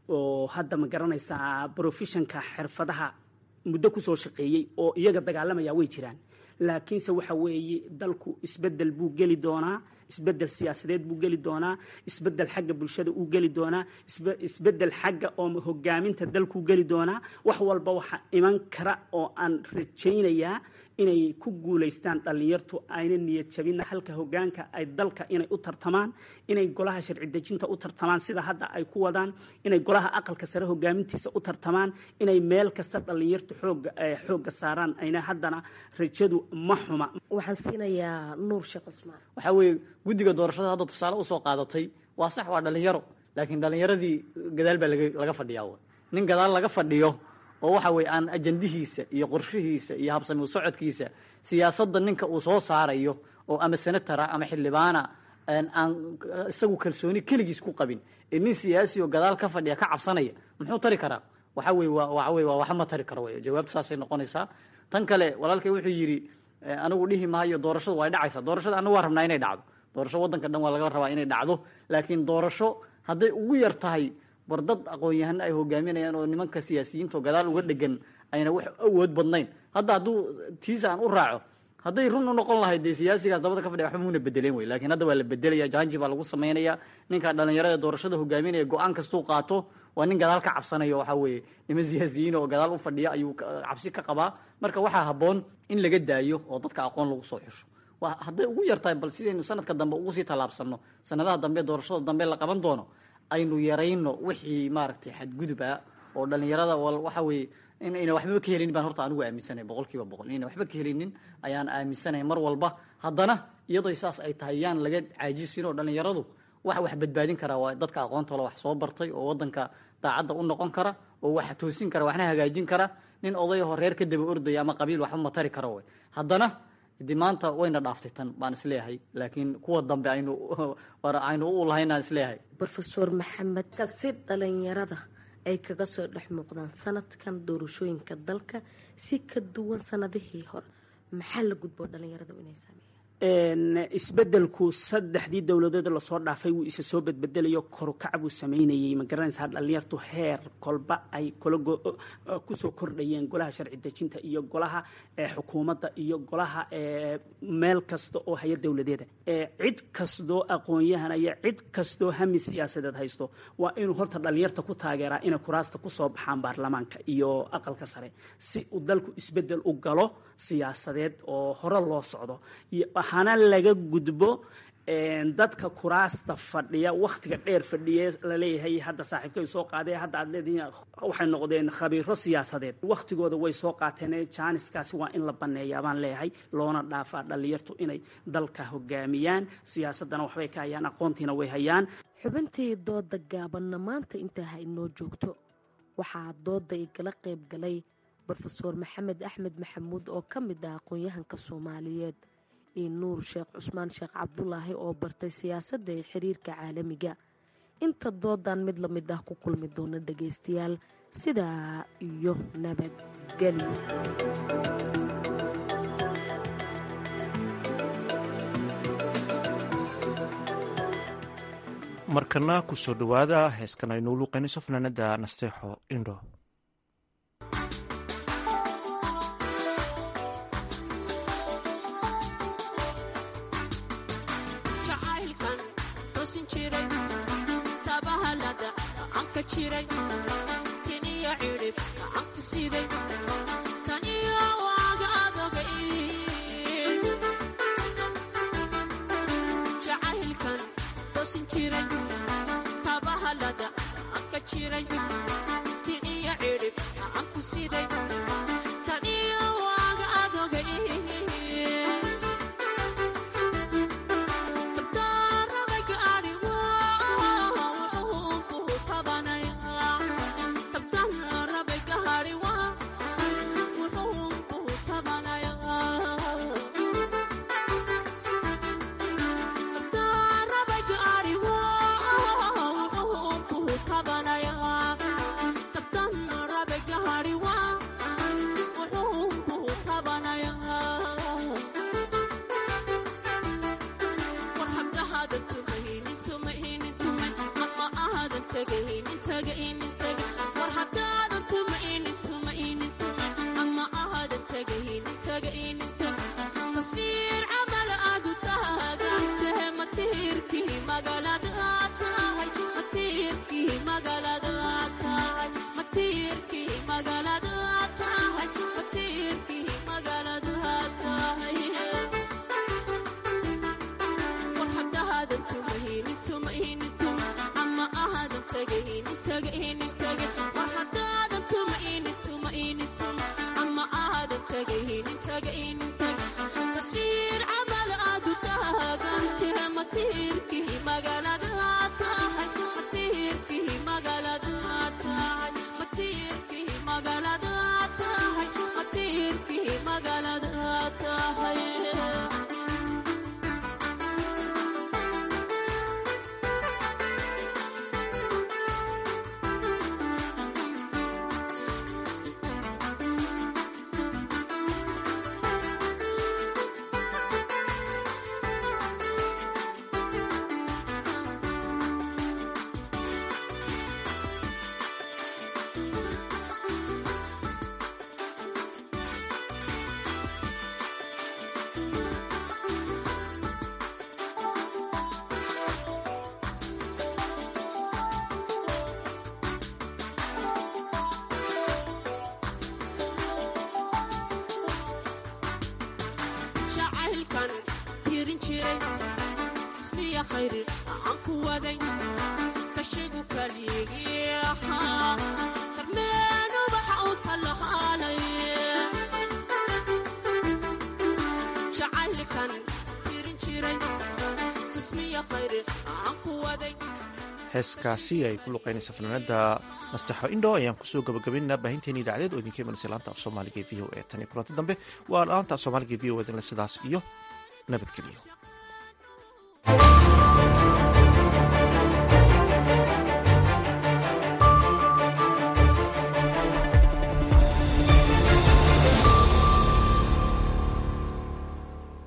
oo hadda ma garanaysaa professionka xirfadaha muddo ku soo shaqeeyey oo iyaga dagaalamaya way jiraan laakiinse waxa weeye dalku isbedel buu geli doonaa isbedel siyaasadeed buu geli doonaa isbedel xagga bulshada uu geli doonaa isbedel xagga oo hogaaminta dalkuu geli doonaa wax walba waxa iman kara oo aan rajaynayaa inay ku guulaystaan dhalinyartu ayna niyad jabina halka hogaanka ay dalka inay u tartamaan inay golaha sharci dejinta u tartamaan sida hadda ay ku wadaan inay golaha aqalka sare hogaamintiisa u tartamaan inay meel kasta dhalinyartu xooga xooga saaraan ayna haddana rajadu ma xuma
waxaan siinayaa nuur sheekh cusmaan
waxaa weeye guddiga doorashada hadda tusaale usoo qaadatay waa sax waa dhalinyaro laakiin dhalinyaradii gadaal baa laga fadhiyaa nin gadaal laga fadhiyo oo waxa weeye aan ajandihiisa iyo qorshihiisa iyo habsami u socodkiisa siyaasadda ninka uu soo saarayo oo ama senatara ama xildhibaana aan isagu kalsooni keligiis ku qabin ee nin siyaasi oo gadaal ka fadhiya ka cabsanaya muxuu tari karaa waxa weeye waa waxa weeye waa wax ma tari karo wey jawaabtu saasay noqonaysaa tan kale walaalkay wuxuu yidhi anigu dhihi maayo doorashadu way dhacaysaa doorashada anigu waa rabnaa inay dhacdo doorasho waddanka dhan waa laga rabaa inay dhacdo laakiin doorasho hadday ugu yar tahay war dad aqoon-yahano ay hogaaminayaan oo nimanka siyaasiyiinta oo gadaal uga dhegan ayna wax awood badnayn hadda hadduu tiisa aan u raaco hadday run u noqon lahayd dee siyaasigaas dabada ka fadhiya waxba muuna bedeleen wey laakiin hadda waa la bedelaya janji baa lagu samaynaya ninka dhalinyarada doorashada hogaaminaya go-aan kastuu qaato waa nin gadaal ka cabsanayo waxaa weeye niman siyaasiyiin oo gadaal u fadhiya ayuu cabsi ka qabaa marka waxaa habboon in laga daayo oo dadka aqoon lagu soo xusho hadday ugu yartahay bal sidaynu sanadka dambe ugu sii tallaabsanno sanadaha dambe doorashada dambe la qaban doono aynu yarayno wixii maaragtay xadgudub ah oo dhalinyarada waxa weeye inayna waxba ka helinin baan horta anigu aaminsanay boqolkiiba boqol inayna waxba ka helinin ayaan aaminsanay mar walba haddana iyadoo saas ay tahay yaan laga caajisin oo dhalinyaradu wax wax badbaadin kara waa dadka aqoonta leh wax soo bartay oo wadanka daacadda u noqon kara oo wax toosin kara waxna hagaajin kara nin oday oo reer ka daba ordaya ama qabiil waxba ma tari karo way haddana dii maanta wayna dhaaftay tan baan isleeyahay laakiin kuwa dambe aynu aynu u lahaynaan isleeyahay
Professor Maxamed Kasir dhalinyarada ay kaga soo dhex muuqdaan sanadkan doorashooyinka dalka si ka duwan sanadihii hore maxaa la gudbo dhalinyarada inay sameeyaan
isbedelku saddexdii dowladood la soo dhaafay wuu isa soo bedbedelayo kor u kac buu sameynayay ma garanaysaa dhalinyartu heer kolba ay kala ku soo kordhayeen golaha sharci dejinta iyo golaha xukuumadda iyo golaha meel kasta oo hay'ad dowladeeda cid kastoo aqoon-yahan iyo cid kastoo hami siyaasadeed haysto waa inuu horta dhalinyarta ku taageeraa inay kuraasta ku soo baxaan baarlamaanka iyo aqalka sare si uu dalku isbedel u galo siyaasadeed oo hore loo socdo waxaana laga gudbo dadka kuraasta fadhiya wakhtiga dheer fadhiye laleeyahay hadda saaxiibkay soo qaaday hadda aad leedihiin waxay noqdeen khabiiro siyaasadeed wakhtigooda way soo qaateen jaaniskaasi waa in la baneeyaa baan leeyahay loona dhaafaa dhalinyartu inay dalka hogaamiyaan siyaasadana waxbay ka hayaan aqoontiina way hayaan
xubintii dooda gaabanna maanta intaa ha inoo joogto waxaa dooda igala qayb galay Professor Maxamed Axmed Maxamuud oo ka mid ah aqoon-yahanka Soomaaliyeed iyo Nuur Sheekh Cusmaan Sheekh Cabdullaahi oo bartay siyaasadda iyo xiriirka caalamiga inta doodan mid la mid ah ku kulmi doona dhageystayaal sidaa iyo nabadgelyo
markana ku soo dhawaada heeskan aynu luuqaynayso fanaanada nasteexo indho
Kashigu kaliya
heeskaasi ay ku luqeynaysa fanaanada nastaxo indho ayaan kusoo gabagabaynaa baahinteena idaacadeed oo idinka imanaysa laanta af soomaaliga e v o e tan iyo kulanti dambe waa laanta af soomaaliga e v o edinle sidaas iyo nabadgeliyo.